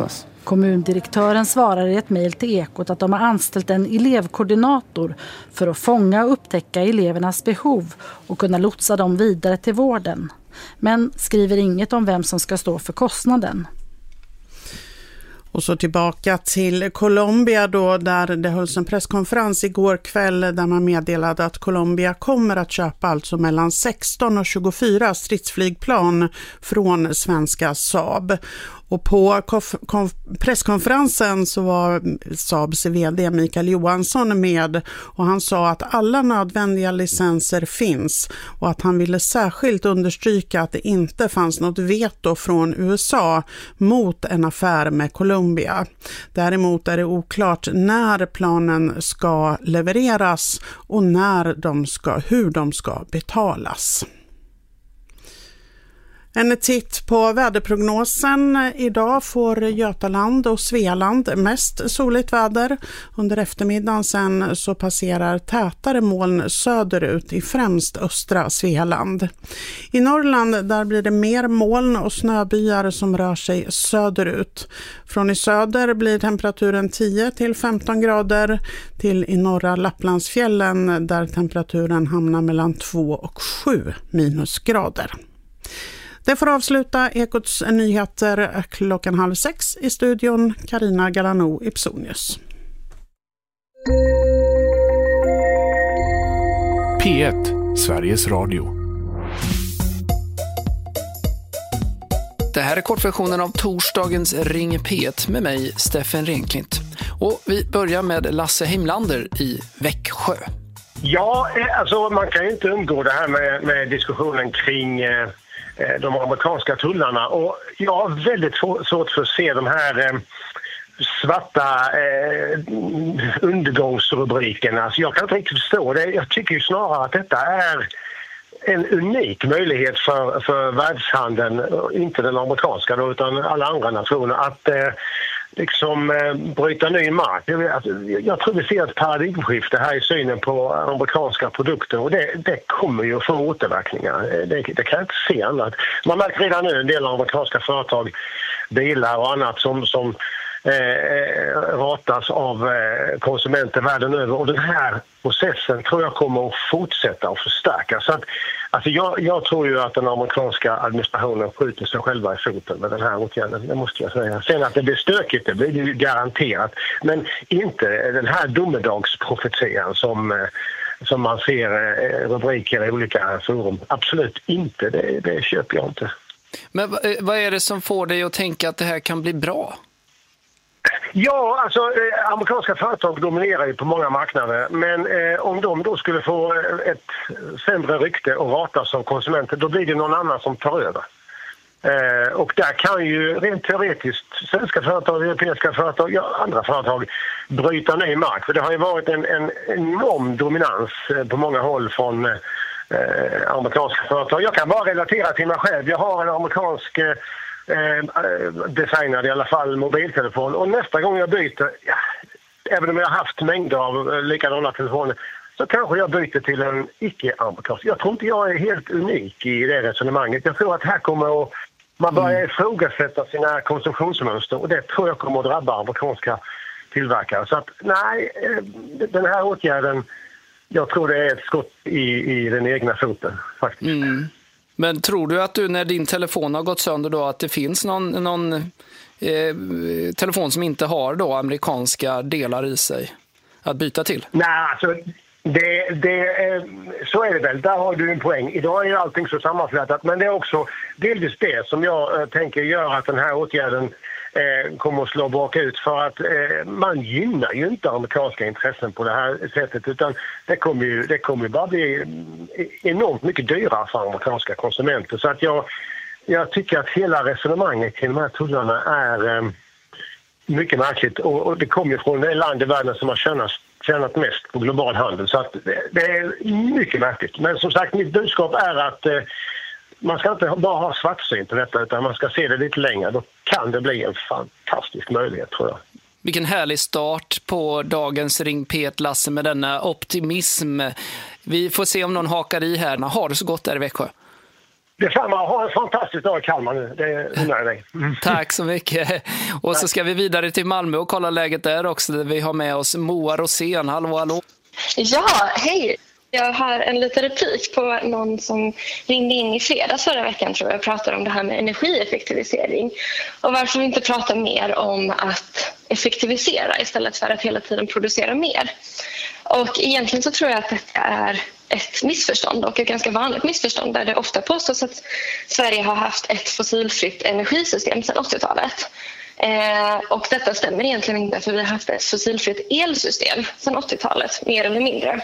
Kommundirektören svarar i ett mejl till Ekot att de har anställt en elevkoordinator för att fånga och upptäcka elevernas behov och kunna lotsa dem vidare till vården. Men skriver inget om vem som ska stå för kostnaden. Och så tillbaka till Colombia då, där det hölls en presskonferens igår kväll där man meddelade att Colombia kommer att köpa alltså mellan sexton och tjugofyra stridsflygplan från svenska Saab. Och på konf- konf- presskonferensen så var Saabs vd Mikael Johansson med och han sa att alla nödvändiga licenser finns och att han ville särskilt understryka att det inte fanns något veto från U S A mot en affär med Colombia. Däremot är det oklart när planen ska levereras och när de ska, hur de ska betalas. En titt på väderprognosen. Idag får Götaland och Svealand mest soligt väder. Under eftermiddagen sen så passerar tätare moln söderut i främst östra Svealand. I Norrland där blir det mer moln och snöbyar som rör sig söderut. Från i söder blir temperaturen tio till femton grader till i norra Lapplandsfjällen där temperaturen hamnar mellan två och sju minusgrader. Det får avsluta Ekots nyheter klockan halv sex i studion. Carina Galano Ipsonius. P ett, Sveriges Radio. Det här är kortversionen av torsdagens Ring P ett med mig, Steffen Renklint. Och vi börjar med Lasse Heimlander i Växjö. Ja, alltså man kan ju inte undgå det här med, med diskussionen kring eh, de amerikanska tullarna. Och jag har väldigt svårt för att se de här eh, svarta eh, undergångsrubrikerna. Alltså jag kan inte riktigt förstå det. Jag tycker ju snarare att detta är en unik möjlighet för, för världshandeln, inte den amerikanska då, utan alla andra nationer, att eh, liksom eh, bryta ny mark. Jag, jag tror vi ser ett paradigmskifte här i synen på amerikanska produkter och det, det kommer ju att få återverkningar. Det, det kan jag inte se annat. Man märker redan nu en del amerikanska företag, bilar och annat som, som eh, ratas av eh, konsumenter världen över, och den här processen tror jag kommer att fortsätta och förstärkas. Så att, alltså jag, jag tror ju att den amerikanska administrationen skjuter sig själva i foten med den här åtgärden, det måste jag säga. Sen att det blir stökigt, det blir ju garanterat. Men inte den här domedagsprofetian som, som man ser rubriker i olika forum. Absolut inte, det, det köper jag inte. Men vad är det som får dig att tänka att det här kan bli bra? Ja, alltså eh, amerikanska företag dominerar ju på många marknader, men eh, om de då skulle få ett sämre rykte och ratas som konsumenter, då blir det någon annan som tar över. Eh, och där kan ju rent teoretiskt svenska företag, europeiska företag, ja, andra företag bryta ny mark. För det har ju varit en, en enorm dominans eh, på många håll från eh, amerikanska företag. Jag kan bara relatera till mig själv. Jag har en amerikansk eh, Eh, designad i alla fall mobiltelefon, och nästa gång jag byter, ja, även om jag har haft mängder av eh, likadana telefoner, så kanske jag byter till en icke-amerikansk. Jag tror inte jag är helt unik i det resonemanget. Jag tror att här kommer att man börjar ifrågasätta sina konsumtionsmönster, och det tror jag kommer att drabba amerikanska tillverkare. Så att nej, eh, den här åtgärden, jag tror det är ett skott i, i den egna foten faktiskt. Mm. Men tror du att du, när din telefon har gått sönder då, att det finns någon, någon eh, telefon som inte har då amerikanska delar i sig att byta till? Nej, alltså det, det, eh, så är det väl. Där har du en poäng. Idag är allting så sammanflätat, men det är också delvis det som jag eh, tänker göra att den här åtgärden eh, kommer att slå bak ut, för att eh, man gynnar ju inte amerikanska intressen på det här sättet, utan det kommer ju, det kommer ju bara bli enormt mycket dyrare för amerikanska konsumenter. Så att jag, jag tycker att hela resonemanget kring de här tullarna är eh, mycket märkligt, och, och det kommer ju från det land i världen som har tjänat, tjänat mest på global handel, så att det, det är mycket märkligt. Men som sagt, mitt budskap är att eh, man ska inte bara ha svartsyn på detta, utan man ska se det lite längre. Då kan det bli en fantastisk möjlighet, tror jag. Vilken härlig start på dagens Ring P ett, Lasse, med denna optimism. Vi får se om någon hakar i här. Ha det så gott där i Växjö. Detsamma, ha en fantastisk dag i Kalmar nu. Det undrar jag dig. Mm. Tack så mycket. Och så ska vi vidare till Malmö och kolla läget där också. Där vi har med oss Moa Rosén. Hallå, hallå. Ja, hej. Jag har en liten replik på någon som ringde in i fredags förra veckan, tror jag, pratade om det här med energieffektivisering. Och varför vi inte pratar mer om att effektivisera istället för att hela tiden producera mer. Och egentligen så tror jag att detta är ett missförstånd, och ett ganska vanligt missförstånd, där det ofta påstås att Sverige har haft ett fossilfritt energisystem sedan åttiotalet. Eh, och detta stämmer egentligen inte, för vi har haft ett fossilfritt elsystem sedan åttiotalet, mer eller mindre.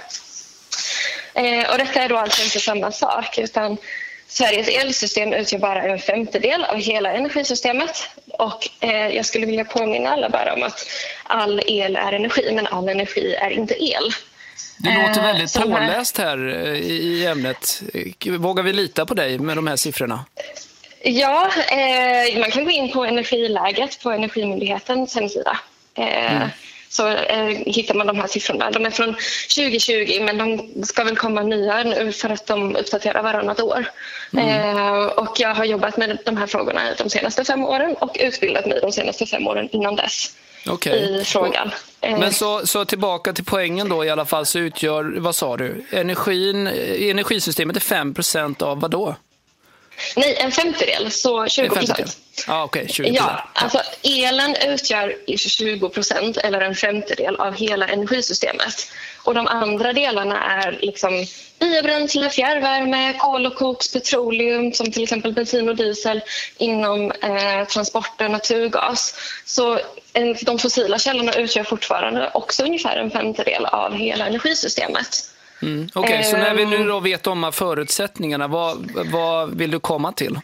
Eh, och detta är då alltså inte samma sak, utan Sveriges elsystem utgör bara en femtedel av hela energisystemet. Och eh, jag skulle vilja påminna alla bara om att all el är energi, men all energi är inte el. Du låter väldigt eh, påläst här i ämnet. Vågar vi lita på dig med de här siffrorna? Ja, eh, man kan gå in på energiläget på Energimyndighetens hemsida. Eh, mm. Så eh, hittar man de här siffrorna. De är från tjugo tjugo, men de ska väl komma nya nu för att de uppdaterar varannat år. Mm. Eh, och jag har jobbat med de här frågorna de senaste fem åren och utbildat mig de senaste fem åren innan dess. Okay. I frågan. Men så, så tillbaka till poängen då i alla fall, så utgör, vad sa du, energin, energisystemet är fem procent av vad då? Nej, en femtedel, så tjugo procent. Ah, okay, tjugo procent. Ja, alltså elen utgör tjugo procent eller en femtedel av hela energisystemet. Och de andra delarna är liksom biobränsle, fjärrvärme, kol och koks, petroleum som till exempel bensin och diesel inom eh, transporter, naturgas. Så en, de fossila källorna utgör fortfarande också ungefär en femtedel av hela energisystemet. Mm, Okej, okay, så när vi nu då vet om förutsättningarna, vad, vad vill du komma till?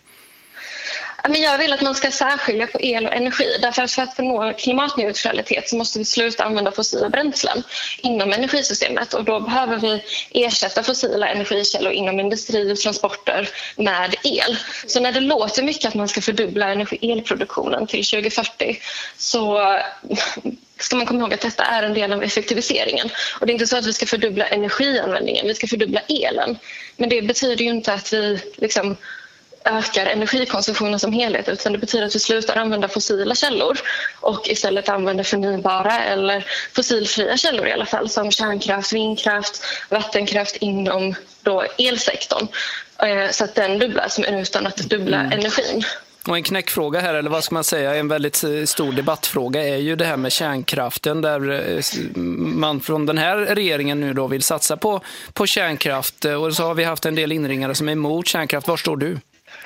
Men jag vill att man ska särskilja på el och energi. Därför att för att nå klimatneutralitet så måste vi sluta använda fossila bränslen inom energisystemet. Och då behöver vi ersätta fossila energikällor inom industri och transporter med el. Så när det låter mycket att man ska fördubbla energi- elproduktionen till tjugo fyrtio så ska man komma ihåg att detta är en del av effektiviseringen. Och det är inte så att vi ska fördubbla energianvändningen, vi ska fördubbla elen. Men det betyder ju inte att vi liksom ökar energikonsumtionen som helhet, utan det betyder att vi slutar använda fossila källor och istället använder förnybara eller fossilfria källor i alla fall, som kärnkraft, vindkraft, vattenkraft inom då elsektorn. Så att den dubblas, men utan att dubbla mm. energin. Och en knäckfråga här, eller vad ska man säga, en väldigt stor debattfråga är ju det här med kärnkraften, där man från den här regeringen nu då vill satsa på, på kärnkraft, och så har vi haft en del inringare som är emot kärnkraft. Var står du?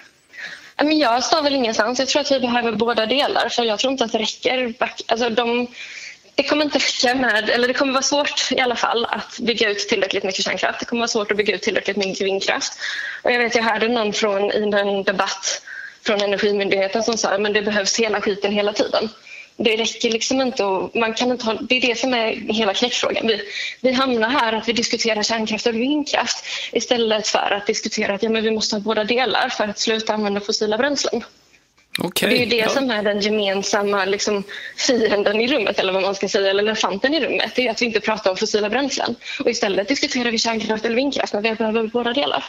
Men jag står väl ingenstans. Jag tror att vi behöver båda delar, för jag tror inte att det räcker. Alltså de, det kommer inte räcka med, eller det kommer vara svårt i alla fall att bygga ut tillräckligt mycket kärnkraft. Det kommer vara svårt att bygga ut tillräckligt mycket vindkraft. Och jag vet, jag hörde någon från i en debatt från Energimyndigheten som sa men det behövs hela skiten hela tiden. Det räcker liksom inte, och man kan inte ha, det är det som är hela knäckfrågan. Vi, vi hamnar här att vi diskuterar kärnkraft och vindkraft istället för att diskutera att ja, men vi måste ha båda delar för att sluta använda fossila bränslen. Okay, det är ju det ja. som är den gemensamma liksom, fienden i rummet, eller vad man ska säga, eller elefanten i rummet. Det är att vi inte pratar om fossila bränslen och istället diskuterar vi kärnkraft eller vindkraft, men vi behöver båda delar.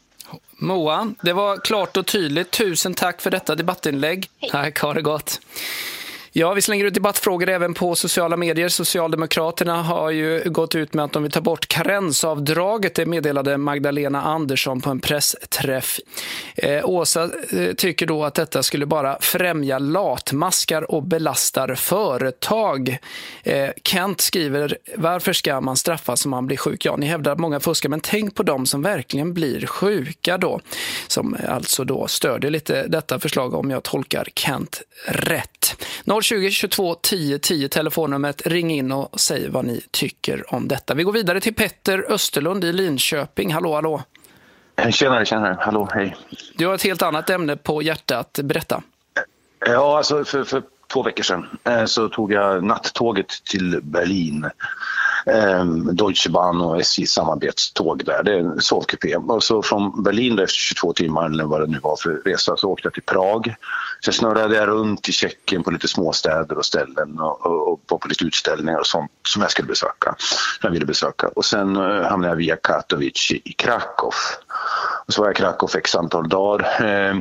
Moa, det var klart och tydligt. Tusen tack för detta debattinlägg. Hej. Tack, ha det gott. Ja, vi slänger ut debattfrågor även på sociala medier. Socialdemokraterna har ju gått ut med att de vill ta bort karensavdraget. Det meddelade Magdalena Andersson på en pressträff. Eh, Åsa eh, tycker då att detta skulle bara främja latmaskar och belastar företag. Eh, Kent skriver, varför ska man straffas om man blir sjuk? Ja, ni hävdar att många fuskar, men tänk på dem som verkligen blir sjuka då. Som alltså då stödjer lite detta förslag, om jag tolkar Kent rätt. noll tjugo, tjugotvå, tio, tio telefonnumret. Ring in och säg vad ni tycker om detta. Vi går vidare till Petter Österlund i Linköping. Hallå, hallå. Tjenare, tjenare. Hallå, hej. Du har ett helt annat ämne på hjärtat. Berätta. Ja, alltså för, för två veckor sedan eh, så tog jag nattåget till Berlin. Eh, Deutsche Bahn och S J samarbetståg där. Det är en sovkupé. Och så från Berlin efter tjugotvå timmar, eller vad det nu var för resa, så åkte jag till Prag. Så snurrade jag runt i Tjeckien på lite småstäder och ställen och, och, och på lite utställningar och sånt som jag skulle besöka. Som jag ville besöka. Och sen uh, hamnade jag via Katowice i Krakow. Och så var jag i Krakow x antal dagar. Eh,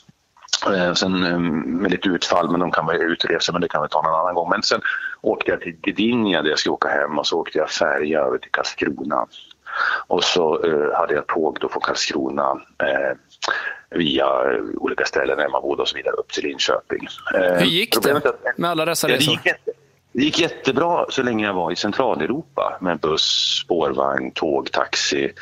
Sen med lite utfall, men de kan vara utresa, men det kan vi ta någon annan gång. Men sen åkte jag till Gdynia där jag skulle åka hem, och så åkte jag färja över till Karlskrona. Och så eh, hade jag tåg då från Karlskrona eh, via olika ställen där man bodde och så vidare upp till Linköping. Eh, Hur gick det med alla dessa resor? Ja, det, gick jätte, det gick jättebra så länge jag var i Centraleuropa med buss, spårvagn, tåg, taxi.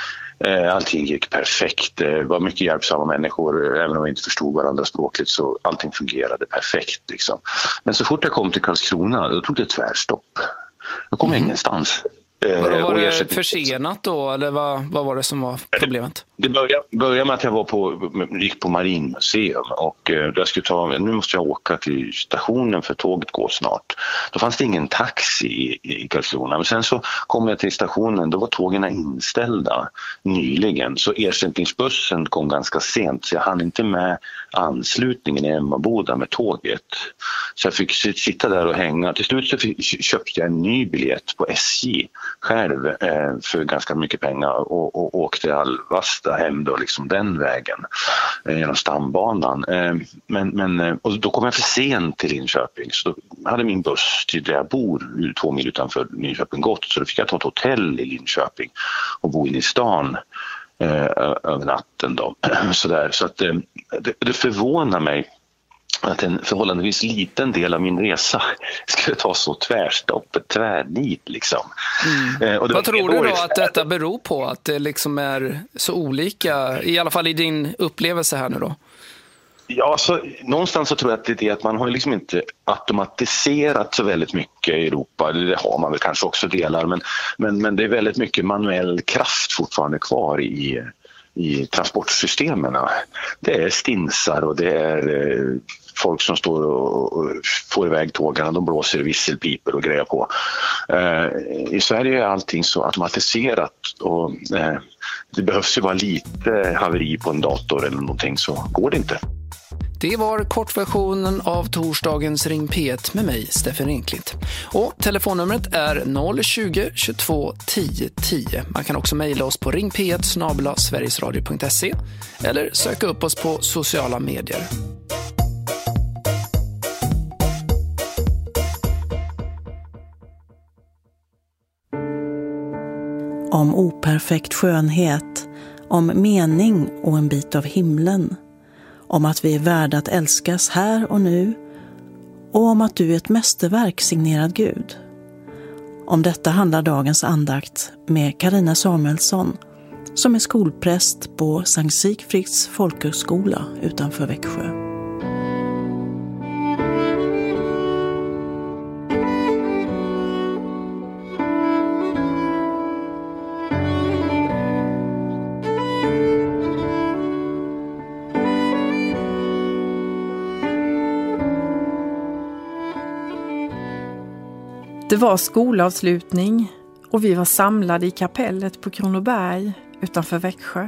Allting gick perfekt. Det var mycket hjälpsamma människor. Även om vi inte förstod varandra språkligt så allting fungerade perfekt. Liksom. Men så fort jag kom till Karlskrona då tog det tvärstopp. Jag kom mm. ingenstans. Var, var det försenat då? Eller vad, vad var det som var problemet? Det började, började med att jag var på, gick på Marinmuseum och jag skulle ta, nu måste jag åka till stationen för tåget går snart. Då fanns det ingen taxi i, i Karlskrona. Men sen så kom jag till stationen, då var tågen inställda nyligen. Så ersättningsbussen kom ganska sent så jag hann inte med anslutningen i Emmaboda med tåget. Så jag fick sitta där och hänga. Till slut så fick, köpte jag en ny biljett på S J själv eh, för ganska mycket pengar och, och åkte Alvasta hem då liksom den vägen eh, genom stambanan. Eh, men, men, eh, och då kom jag för sent till Linköping så då hade min buss till där jag bor två mil utanför Linköping gått så då fick jag ta ett hotell i Linköping och bo inne i stan eh, över natten då. så där, så att eh, det, det förvånar mig att en förhållandevis liten del av min resa skulle ta så tvärstopp, tvärnit liksom. Mm. Eh, och Vad tror du då att detta beror på? Att det liksom är så olika, i alla fall i din upplevelse här nu då? Ja, så någonstans så tror jag att det är det att man har liksom inte automatiserat så väldigt mycket i Europa. Det har man väl kanske också delar, men, men, men det är väldigt mycket manuell kraft fortfarande kvar i i transportsystemen. Det är stinsar och det är eh, folk som står och, och får iväg tågarna, de blåser visselpiper och grejer på. Eh, I Sverige är allting så automatiserat och eh, det behövs ju bara lite haveri på en dator eller någonting så går det inte. Det var kortversionen av torsdagens Ring P ett med mig, Steffen Enklint. Och telefonnumret är noll tjugo, tjugotvå, tio, tio. Man kan också mejla oss på ring p ett snabel-a sverigesradio punkt se eller söka upp oss på sociala medier. Om operfekt skönhet, om mening och en bit av himlen. Om att vi är värda att älskas här och nu och om att du är ett mästerverk signerad Gud. Om detta handlar dagens andakt med Carina Samuelsson som är skolpräst på Sankt Sigfrids folkhögskola utanför Växjö. Det var skolavslutning och vi var samlade i kapellet på Kronoberg utanför Växjö.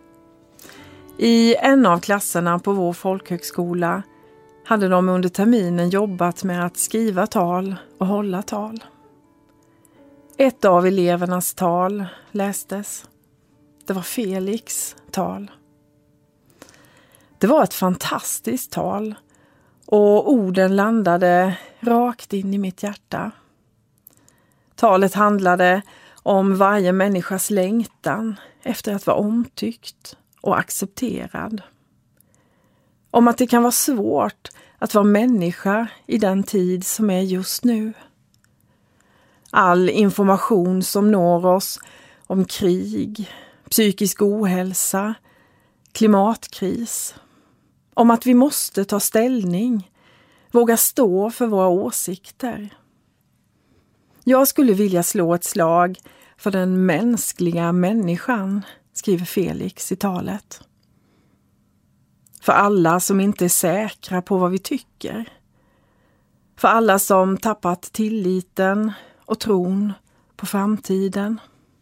I en av klasserna på vår folkhögskola hade de under terminen jobbat med att skriva tal och hålla tal. Ett av elevernas tal lästes. Det var Felix tal. Det var ett fantastiskt tal och orden landade rakt in i mitt hjärta. Talet handlade om varje människas längtan efter att vara omtyckt och accepterad. Om att det kan vara svårt att vara människa i den tid som är just nu. All information som når oss om krig, psykisk ohälsa, klimatkris. Om att vi måste ta ställning, våga stå för våra åsikter. Jag skulle vilja slå ett slag för den mänskliga människan, skriver Felix i talet. För alla som inte är säkra på vad vi tycker. För alla som tappat tilliten och tron på framtiden.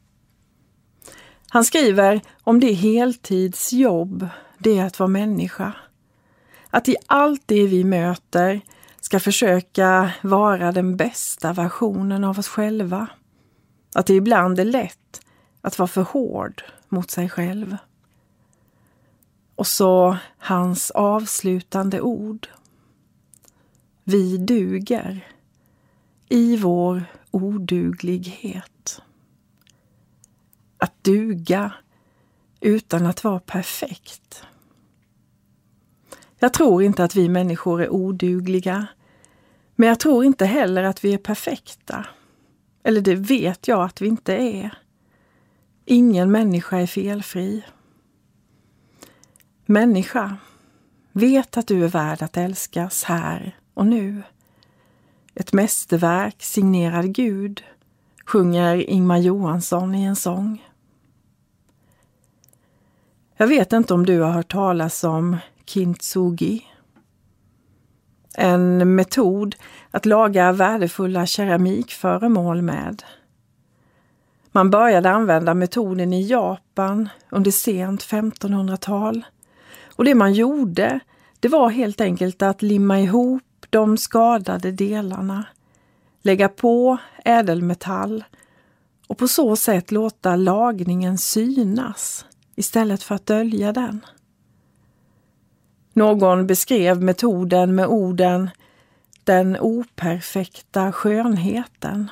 Han skriver om det heltidsjobb det är att vara människa. Att i allt det vi möter ska försöka vara den bästa versionen av oss själva. Att det ibland är lätt att vara för hård mot sig själv. Och så hans avslutande ord. Vi duger i vår oduglighet. Att duga utan att vara perfekt. Jag tror inte att vi människor är odugliga. Men jag tror inte heller att vi är perfekta. Eller det vet jag att vi inte är. Ingen människa är felfri. Människa, vet att du är värd att älskas här och nu. Ett mästerverk signerad Gud, sjunger Ingmar Johansson i en sång. Jag vet inte om du har hört talas om kintsugi. En metod att laga värdefulla keramikföremål med. Man började använda metoden i Japan under sent femtonhundratal. Och det man gjorde, det var helt enkelt att limma ihop de skadade delarna. Lägga på ädelmetall och på så sätt låta lagningen synas istället för att dölja den. Någon beskrev metoden med orden den operfekta skönheten.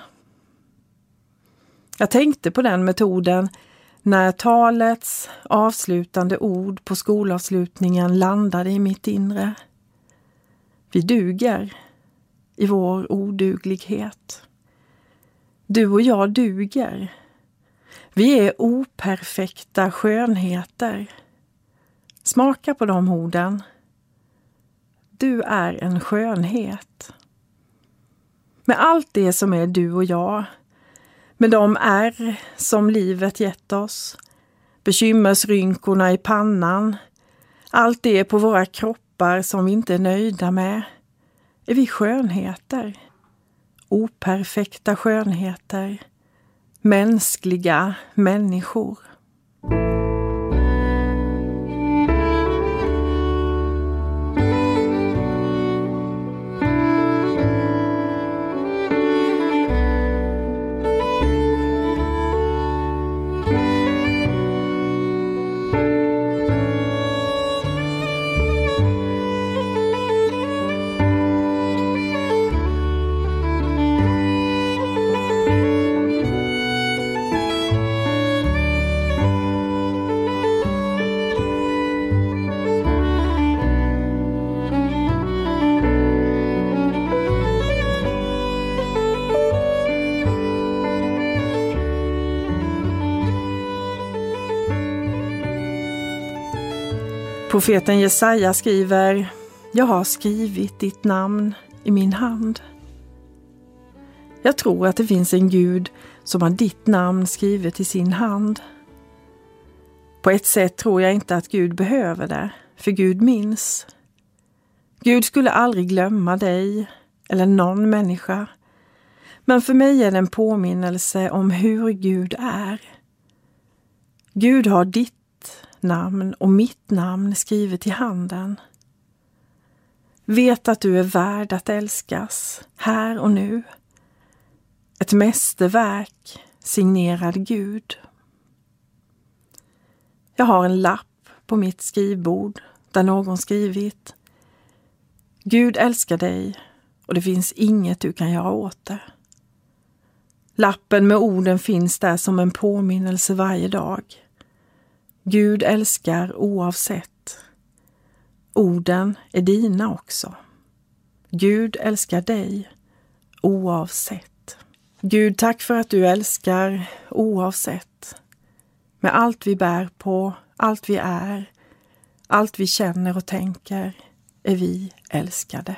Jag tänkte på den metoden när talets avslutande ord på skolavslutningen landade i mitt inre. Vi duger i vår oduglighet. Du och jag duger. Vi är operfekta skönheter. Smaka på de orden. Du är en skönhet. Med allt det som är du och jag. Med de ärr som livet gett oss. Bekymmersrynkorna i pannan. Allt det på våra kroppar som vi inte är nöjda med. Är vi skönheter. Operfekta skönheter. Mänskliga människor. Profeten Jesaja skriver: Jag har skrivit ditt namn i min hand. Jag tror att det finns en Gud som har ditt namn skrivet i sin hand. På ett sätt tror jag inte att Gud behöver det, för Gud minns. Gud skulle aldrig glömma dig eller någon människa. Men för mig är det en påminnelse om hur Gud är. Gud har ditt namn och mitt namn skrivet i handen. Vet att du är värd att älskas här och nu. Ett mästerverk signerad Gud. Jag har en lapp på mitt skrivbord där någon skrivit: Gud älskar dig och det finns inget du kan göra åt det. Lappen med orden finns där som en påminnelse varje dag. Gud älskar oavsett. Orden är dina också. Gud älskar dig oavsett. Gud, tack för att du älskar oavsett. Med allt vi bär på, allt vi är, allt vi känner och tänker är vi älskade.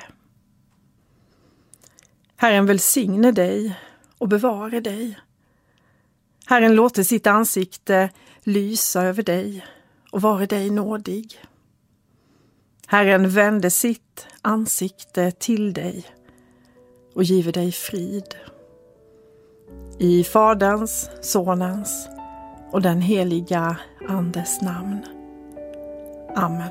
Herren välsigne dig och bevare dig. Herren låter sitt ansikte lysa över dig och vare dig nådig. Herren vände sitt ansikte till dig och giver dig frid. I Faderns, Sonens och den heliga Andes namn. Amen.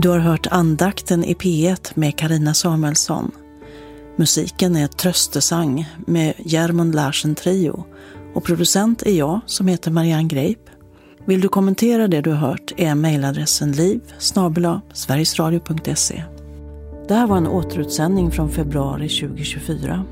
Du har hört andakten i P ett med Carina Samuelsson. Musiken är Tröstesang med Järmund Larsen Trio och producent är jag som heter Marianne Greip. Vill du kommentera det du har hört är mejladressen liv snabel-a sverigesradio punkt se. Det här var en återutsändning från februari tjugohundratjugofyra.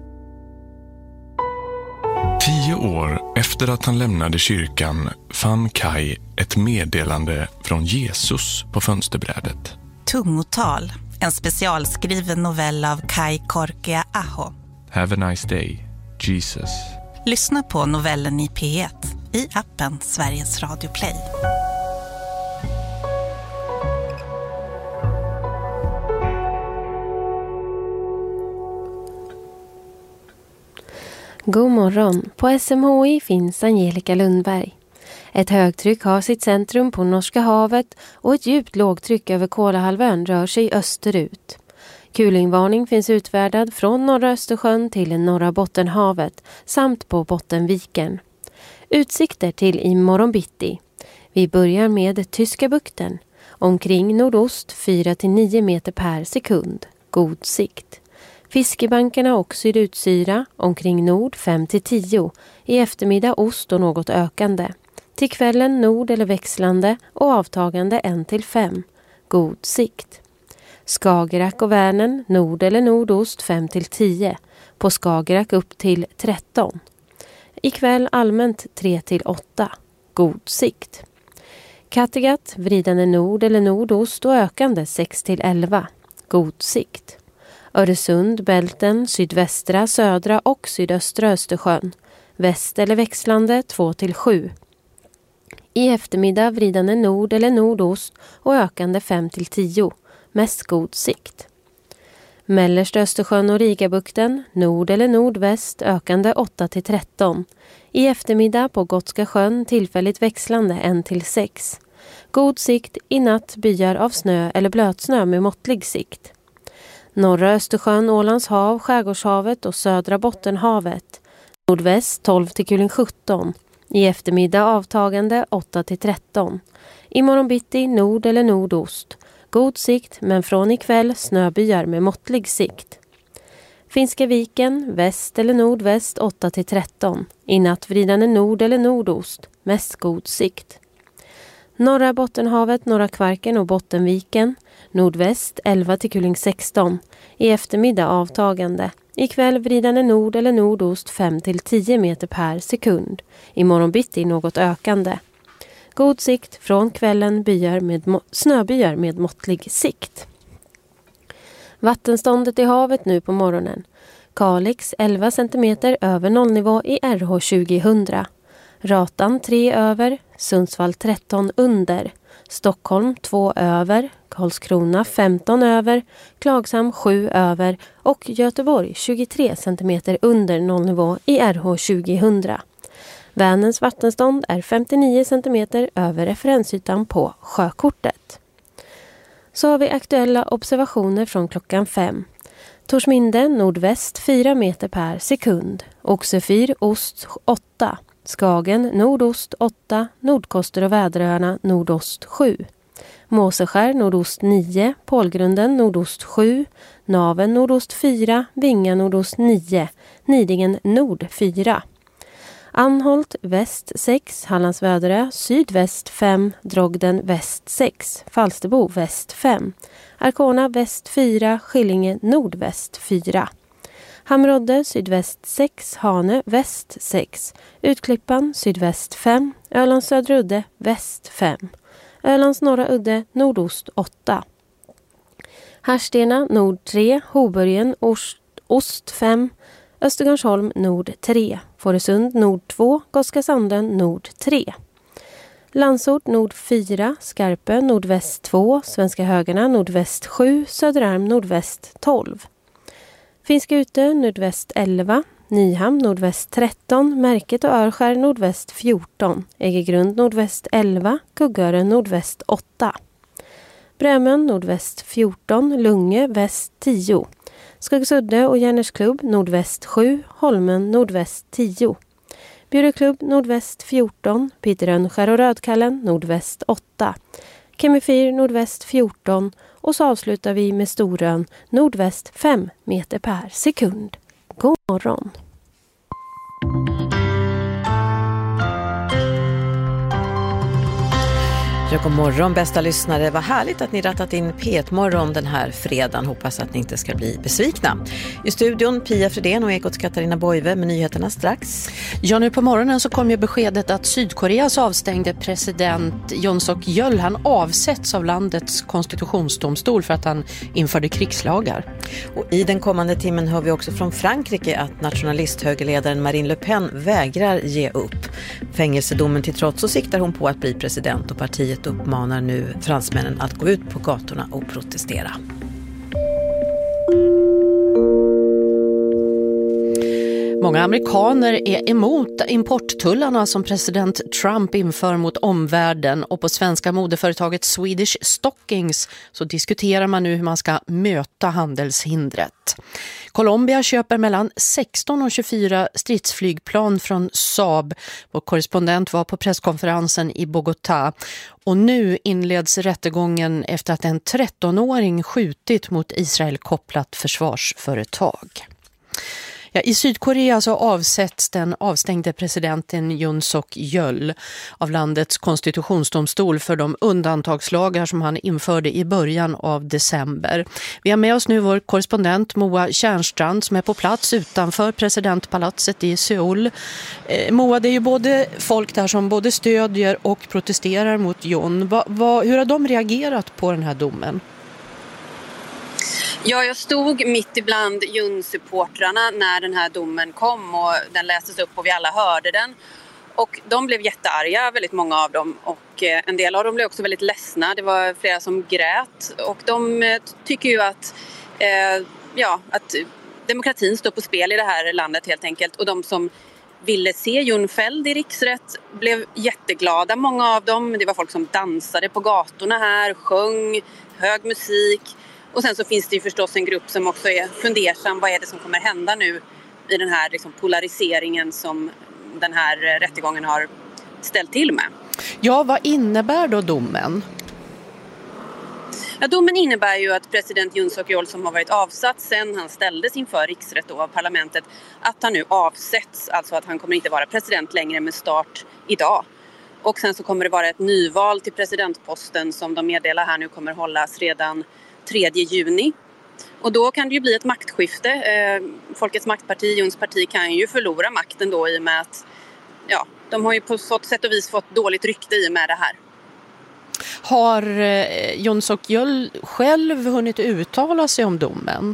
Tio år efter att han lämnade kyrkan fann Kai ett meddelande från Jesus på fönsterbrädet. Tungotal, en specialskriven novell av Kai Korkeaho. Have a nice day, Jesus. Lyssna på novellen i P ett i appen Sveriges Radio Play. God morgon. På S M H I finns Angelica Lundberg. Ett högtryck har sitt centrum på Norska havet och ett djupt lågtryck över Kolahalvön rör sig österut. Kulingvarning finns utfärdad från norra Östersjön till norra Bottenhavet samt på Bottenviken. Utsikter till imorgon bitti. Vi börjar med Tyska bukten. Omkring nordost fyra till nio meter per sekund. God sikt. Fiskebankarna och sydutsyra, omkring nord fem till tio, i eftermiddag ost och något ökande. Till kvällen nord eller växlande och avtagande ett till fem. God sikt. Skagerrak och Vänern, nord eller nordost fem till tio, på Skagerrak upp till tretton. Ikväll allmänt tre till åtta. God sikt. Kattegatt, vridande nord eller nordost och ökande sex till elva. God sikt. Öresund, Bälten, sydvästra, södra och sydöstra Östersjön. Väst eller växlande två till sju. I eftermiddag vridande nord eller nordost och ökande fem till tio. Mest god sikt. Mellersta Östersjön och Rigabukten, nord eller nordväst, ökande åtta till tretton. I eftermiddag på Gotska sjön tillfälligt växlande ett till sex. God sikt, i natt byar av snö eller blötsnö med måttlig sikt. Norra Östersjön, Ålands hav, Skärgårdshavet och södra Bottenhavet. Nordväst tolv till Kuling sjutton. I eftermiddag avtagande åtta till tretton. Imorgon bitti nord eller nordost. God sikt men från ikväll snöbyar med måttlig sikt. Finska viken, väst eller nordväst åtta till tretton. I natt vridande nord eller nordost. Mest god sikt. Norra Bottenhavet, norra Kvarken och Bottenviken. Nordväst elva till Kuling sexton. I eftermiddag avtagande. Ikväll vridande nord eller nordost fem till tio meter per sekund. Imorgon bitti något ökande. God sikt från kvällen byar med snöbyar med måttlig sikt. Vattenståndet i havet nu på morgonen. Kalix elva centimeter över nollnivå i R H tjugohundra. Ratan tre över, Sundsvall tretton under. Stockholm två över, Karlskrona femton över, Klagshamn sju över och Göteborg tjugotre centimeter under nollnivå i R H tjugohundra. Vänerns vattenstånd är femtionio centimeter över referensytan på sjökortet. Så har vi aktuella observationer från klockan fem. Torsminde nordväst fyra meter per sekund. Oxefyr ost åtta. Skagen nordost åtta. Nordkoster och Väderöarna nordost sju. Måseskär nordost nio. Pålgrunden nordost sju. Naven nordost fyra. Vinga nordost nio. Nidingen nord fyra. Anholt väst sex, Hallands Väderö sydväst fem, Drogden väst sex, Falsterbo väst fem, Arkona väst fyra, Skillinge nordväst fyra. Hamrodde sydväst sex, Hane väst sex, Utklippan sydväst fem, Ölands södra udde väst fem, Ölands norra udde nordost åtta. Härstena nord tre, Hoburgen ost, ost fem, Östergarnsholm nord tre, Fårösund nord två, Goskasanden nord tre. Landsort nord fyra, Skarpö nordväst två, Svenska Högarna nordväst sju, Söderarm nordväst tolv. Finska Utö nordväst elva, Nyhamn nordväst tretton, Märket och Örskär nordväst fjorton, Ägegrund nordväst elva, Kuggören nordväst åtta. Brämön nordväst fjorton, Lunge väst tio. Skuggsudde och Järnärsklubb nordväst sju, Holmen nordväst tio. Bjuröklubb nordväst fjorton, Piterönskär och Rödkallen nordväst åtta. Kemifir nordväst fjorton och så avslutar vi med Storön nordväst fem meter per sekund. God morgon! Ja, god morgon bästa lyssnare. Vad härligt att ni rattat in P ett-morgon den här fredagen. Hoppas att ni inte ska bli besvikna. I studion Pia Fredén och Ekots Katarina Boive med nyheterna strax. Ja, nu på morgonen så kom ju beskedet att Sydkoreas avstängde president Yoon Suk Yeol, han avsätts av landets konstitutionsdomstol för att han införde krigslagar. Och i den kommande timmen hör vi också från Frankrike att nationalisthögerledaren Marine Le Pen vägrar ge upp. Fängelsedomen till trots så siktar hon på att bli president och partiet uppmanar nu fransmännen att gå ut på gatorna och protestera. Många amerikaner är emot importtullarna som president Trump inför mot omvärlden, och på svenska modeföretaget Swedish Stockings så diskuterar man nu hur man ska möta handelshindret. Colombia köper mellan sexton och tjugofyra stridsflygplan från Saab. Vår korrespondent var på presskonferensen i Bogotá. Och nu inleds rättegången efter att en trettonåring skjutit mot Israel kopplat försvarsföretag. Ja, i Sydkorea så avsätts den avstängde presidenten Yoon Suk Yeol av landets konstitutionsdomstol för de undantagslagar som han införde i början av december. Vi har med oss nu vår korrespondent Moa Tjärnstrand som är på plats utanför presidentpalatset i Seoul. Eh, Moa, det är ju både folk där som både stödjer och protesterar mot Yoon. Va, va, hur har de reagerat på den här domen? Ja, jag stod mitt ibland Yoon-supportrarna när den här domen kom och den lästes upp och vi alla hörde den. Och de blev jättearga, väldigt många av dem. Och en del av dem blev också väldigt ledsna. Det var flera som grät. Och de tycker ju att, eh, ja, att demokratin står på spel i det här landet helt enkelt. Och de som ville se Yoon fälld i riksrätt blev jätteglada, många av dem. Det var folk som dansade på gatorna här, sjöng, hög musik. Och sen så finns det ju förstås en grupp som också är fundersam. Vad är det som kommer hända nu i den här liksom polariseringen som den här rättegången har ställt till med? Ja, vad innebär då domen? Ja, domen innebär ju att president Yoon Suk Yeol, som har varit avsatt sen han ställdes inför riksrätt då av parlamentet, att han nu avsätts. Alltså att han kommer inte vara president längre med start idag. Och sen så kommer det vara ett nyval till presidentposten som de meddelar här nu kommer hållas redan tredje juni. Och då kan det ju bli ett maktskifte. Eh, Folkets maktparti, Yoons parti, kan ju förlora makten då i och med att ja, de har ju på så sätt och vis fått dåligt rykte i och med det här. Har eh, Yoon Suk Yeol själv hunnit uttala sig om domen?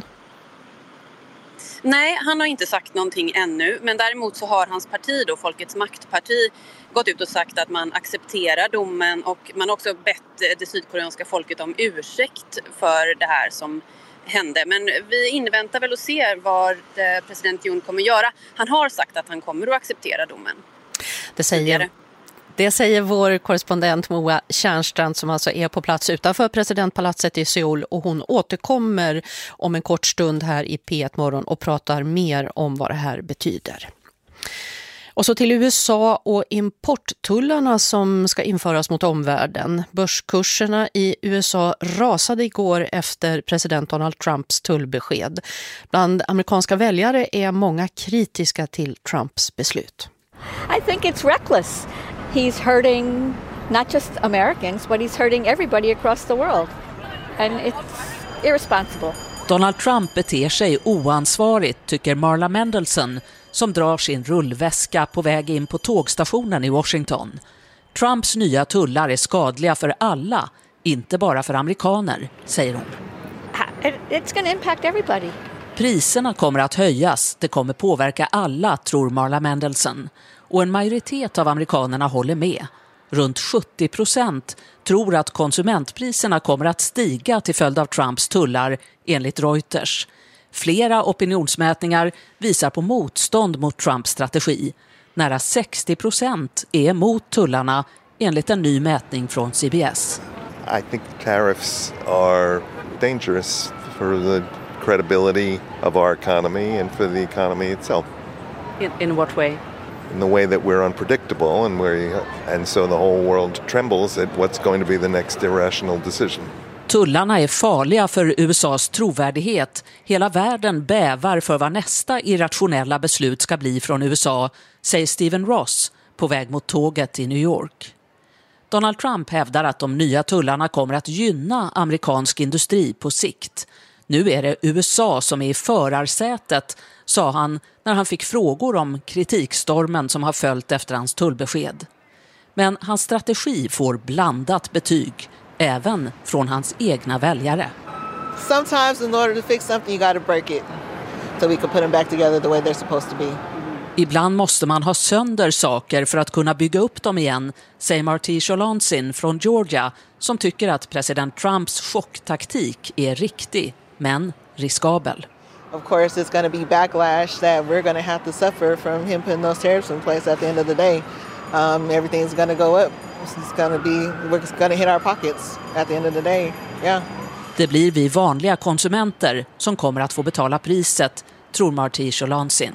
Nej, han har inte sagt någonting ännu. Men däremot så har hans parti då, Folkets maktparti, gått ut och sagt att man accepterar domen, och man har också bett det sydkoreanska folket om ursäkt för det här som hände. Men vi inväntar väl och ser vad president Yoon kommer göra. Han har sagt att han kommer att acceptera domen. Det säger, det säger vår korrespondent Moa Tjärnstrand som alltså är på plats utanför presidentpalatset i Seoul, och hon återkommer om en kort stund här i P ett-morgon och pratar mer om vad det här betyder. Och så till U S A och importtullarna som ska införas mot omvärlden. Börskurserna i U S A rasade igår efter president Donald Trumps tullbesked. Bland amerikanska väljare är många kritiska till Trumps beslut. I think it's reckless. He's hurting not just Americans, but he's hurting everybody across the world. And it's irresponsible. Donald Trump beter sig oansvarigt, tycker Marla Mendelsohn, som drar sin rullväska på väg in på tågstationen i Washington. Trumps nya tullar är skadliga för alla, inte bara för amerikaner, säger hon. It's going to impact everybody. Priserna kommer att höjas, det kommer påverka alla, tror Marla Mendelsohn. Och en majoritet av amerikanerna håller med. Runt sjuttio procent tror att konsumentpriserna kommer att stiga till följd av Trumps tullar, enligt Reuters. Flera opinionsmätningar visar på motstånd mot Trumps strategi. Nära sextio procent är emot tullarna, enligt en ny mätning från C B S. I think tariffs are dangerous for the credibility of our economy and for the economy itself. In, in what way? in the way that we're unpredictable and we and so the whole world trembles at what's going to be the next irrational decision. Tullarna är farliga för U S A:s trovärdighet. Hela världen bävar för vad nästa irrationella beslut ska bli från U S A, säger Stephen Ross på väg mot tåget i New York. Donald Trump hävdar att de nya tullarna kommer att gynna amerikansk industri på sikt. Nu är det U S A som är i förarsätet, sa han när han fick frågor om kritikstormen som har följt efter hans tullbesked. Men hans strategi får blandat betyg, även från hans egna väljare. Sometimes in order to fix something you got to break it so we can put them back together the way they're supposed to be. Ibland måste man ha sönder saker för att kunna bygga upp dem igen, säger Marty Cholonsin från Georgia, som tycker att president Trumps chocktaktik är riktig, men riskabel. Of course it's going to be backlash that we're going to have to suffer from him putting those tariffs in place at the end of the day. Um, everything's going to go up. It's going to be, we're going to hit our pockets at the end of the day. Yeah. Det blir vi vanliga konsumenter som kommer att få betala priset, tror Marty Cholonsin.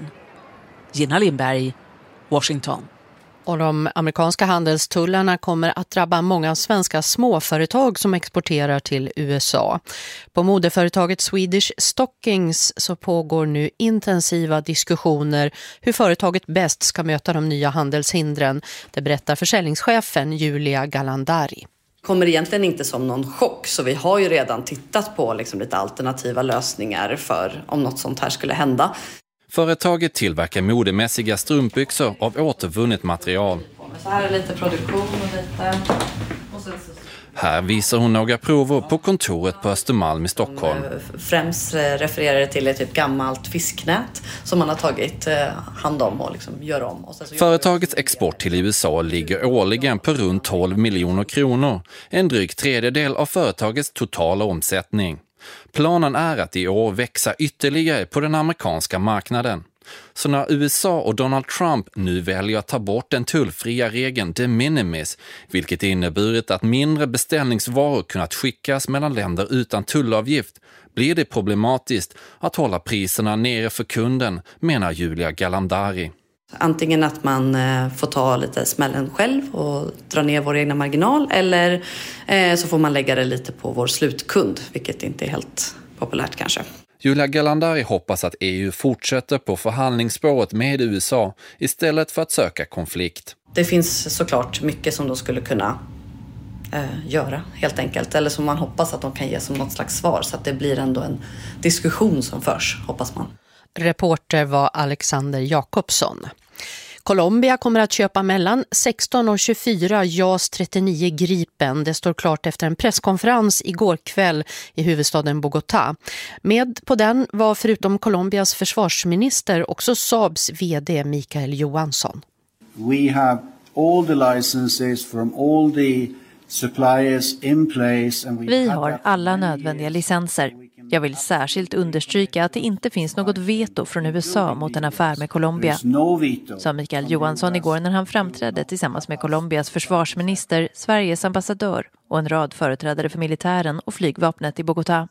Gina Lindberg, Washington. Och de amerikanska handelstullarna kommer att drabba många svenska småföretag som exporterar till U S A. På modeföretaget Swedish Stockings så pågår nu intensiva diskussioner hur företaget bäst ska möta de nya handelshindren. Det berättar försäljningschefen Julia Galandari. Kommer egentligen inte som någon chock, så vi har ju redan tittat på liksom lite alternativa lösningar för om något sånt här skulle hända. Företaget tillverkar modemässiga strumpbyxor av återvunnet material. Så här är lite produktion och lite... Och så... Här visar hon några prover på kontoret på Östermalm i Stockholm. Främst refererar det till ett typ gammalt fisknät som man har tagit hand om och liksom gör om. Och så Företagets export till U S A ligger årligen på runt tolv miljoner kronor. En dryg tredjedel av företagets totala omsättning. Planen är att i år växa ytterligare på den amerikanska marknaden. Så när U S A och Donald Trump nu väljer att ta bort den tullfria regeln de minimis, vilket inneburit att mindre beställningsvaror kunnat skickas mellan länder utan tullavgift, blir det problematiskt att hålla priserna nere för kunden, menar Julia Galandari. Antingen att man får ta lite smällen själv och dra ner vår egna marginal, eller så får man lägga det lite på vår slutkund, vilket inte är helt populärt kanske. Julia Galandari hoppas att E U fortsätter på förhandlingsspåret med U S A istället för att söka konflikt. Det finns såklart mycket som de skulle kunna eh, göra helt enkelt, eller som man hoppas att de kan ge som något slags svar, så att det blir ändå en diskussion som förs, hoppas man. Reporter var Alexander Jakobsson. Colombia kommer att köpa mellan sexton och tjugofyra JAS trettionio Gripen. Det står klart efter en presskonferens igår kväll i huvudstaden Bogotá. Med på den var förutom Colombias försvarsminister också Saabs vd Mikael Johansson. We have all the licenses from all the suppliers in place. And we Vi har alla nödvändiga licenser. Jag vill särskilt understryka att det inte finns något veto från U S A mot en affär med Colombia, sa Mikael Johansson igår när han framträdde tillsammans med Colombias försvarsminister, Sveriges ambassadör och en rad företrädare för militären och flygvapnet i Bogotá.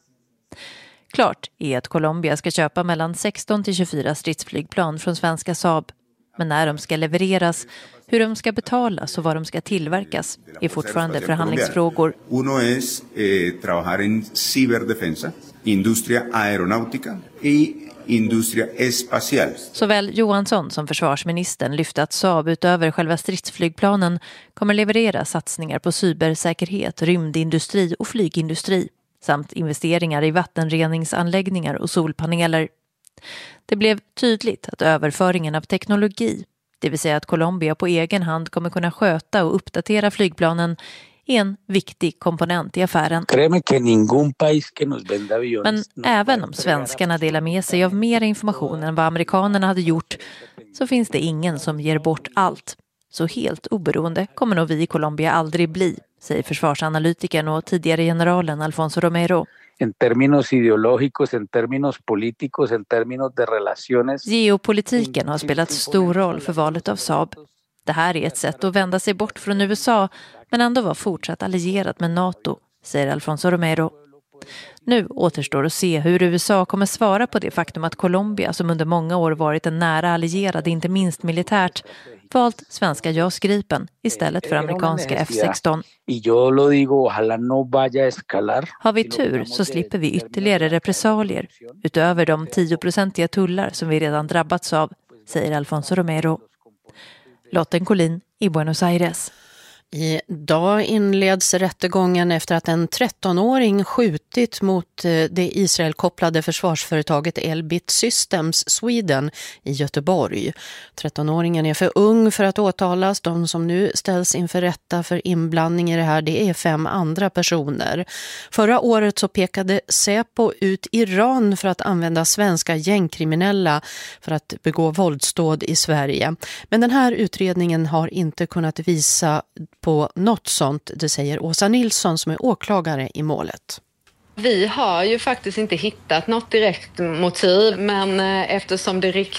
Klart är att Colombia ska köpa mellan sexton till tjugofyra stridsflygplan från svenska Saab. Men när de ska levereras, hur de ska betalas och var de ska tillverkas är fortfarande förhandlingsfrågor. Uno es eh, trabajar en ciberdefensa, industria aeronáutica y industria espacial. Såväl Johansson som försvarsministern lyfte att Saab utöver själva stridsflygplanen kommer leverera satsningar på cybersäkerhet, rymdindustri och flygindustri samt investeringar i vattenreningsanläggningar och solpaneler. Det blev tydligt att överföringen av teknologi, det vill säga att Colombia på egen hand kommer kunna sköta och uppdatera flygplanen, är en viktig komponent i affären. Men även om svenskarna delar med sig av mer information än vad amerikanerna hade gjort, så finns det ingen som ger bort allt. Så helt oberoende kommer nog vi i Colombia aldrig bli, säger försvarsanalytikern och tidigare generalen Alfonso Romero. En términos ideológicos, en términos políticos, en términos de relaciones. Geopolitiken har spelat stor roll för valet av Saab. Det här är ett sätt att vända sig bort från U S A men ändå vara fortsatt allierad med NATO, säger Alfonso Romero. Nu återstår att se hur U S A kommer svara på det faktum att Colombia, som under många år varit en nära allierad, inte minst militärt, valt svenska JAS Gripen istället för amerikanska F sexton. Har vi tur så slipper vi ytterligare repressalier utöver de tioprocentiga tullar som vi redan drabbats av, säger Alfonso Romero. Lotten Collin i Buenos Aires. Idag inleds rättegången efter att en trettonåring skjutit mot det Israel-kopplade försvarsföretaget Elbit Systems Sweden i Göteborg. trettonåringen är för ung för att åtalas. De som nu ställs inför rätta för inblandning i det här, det är fem andra personer. Förra året så pekade Säpo ut Iran för att använda svenska gängkriminella för att begå våldsdåd i Sverige. Men den här utredningen har inte kunnat visa på något sånt, det säger Åsa Nilsson som är åklagare i målet. Vi har ju faktiskt inte hittat något direkt motiv, men eftersom det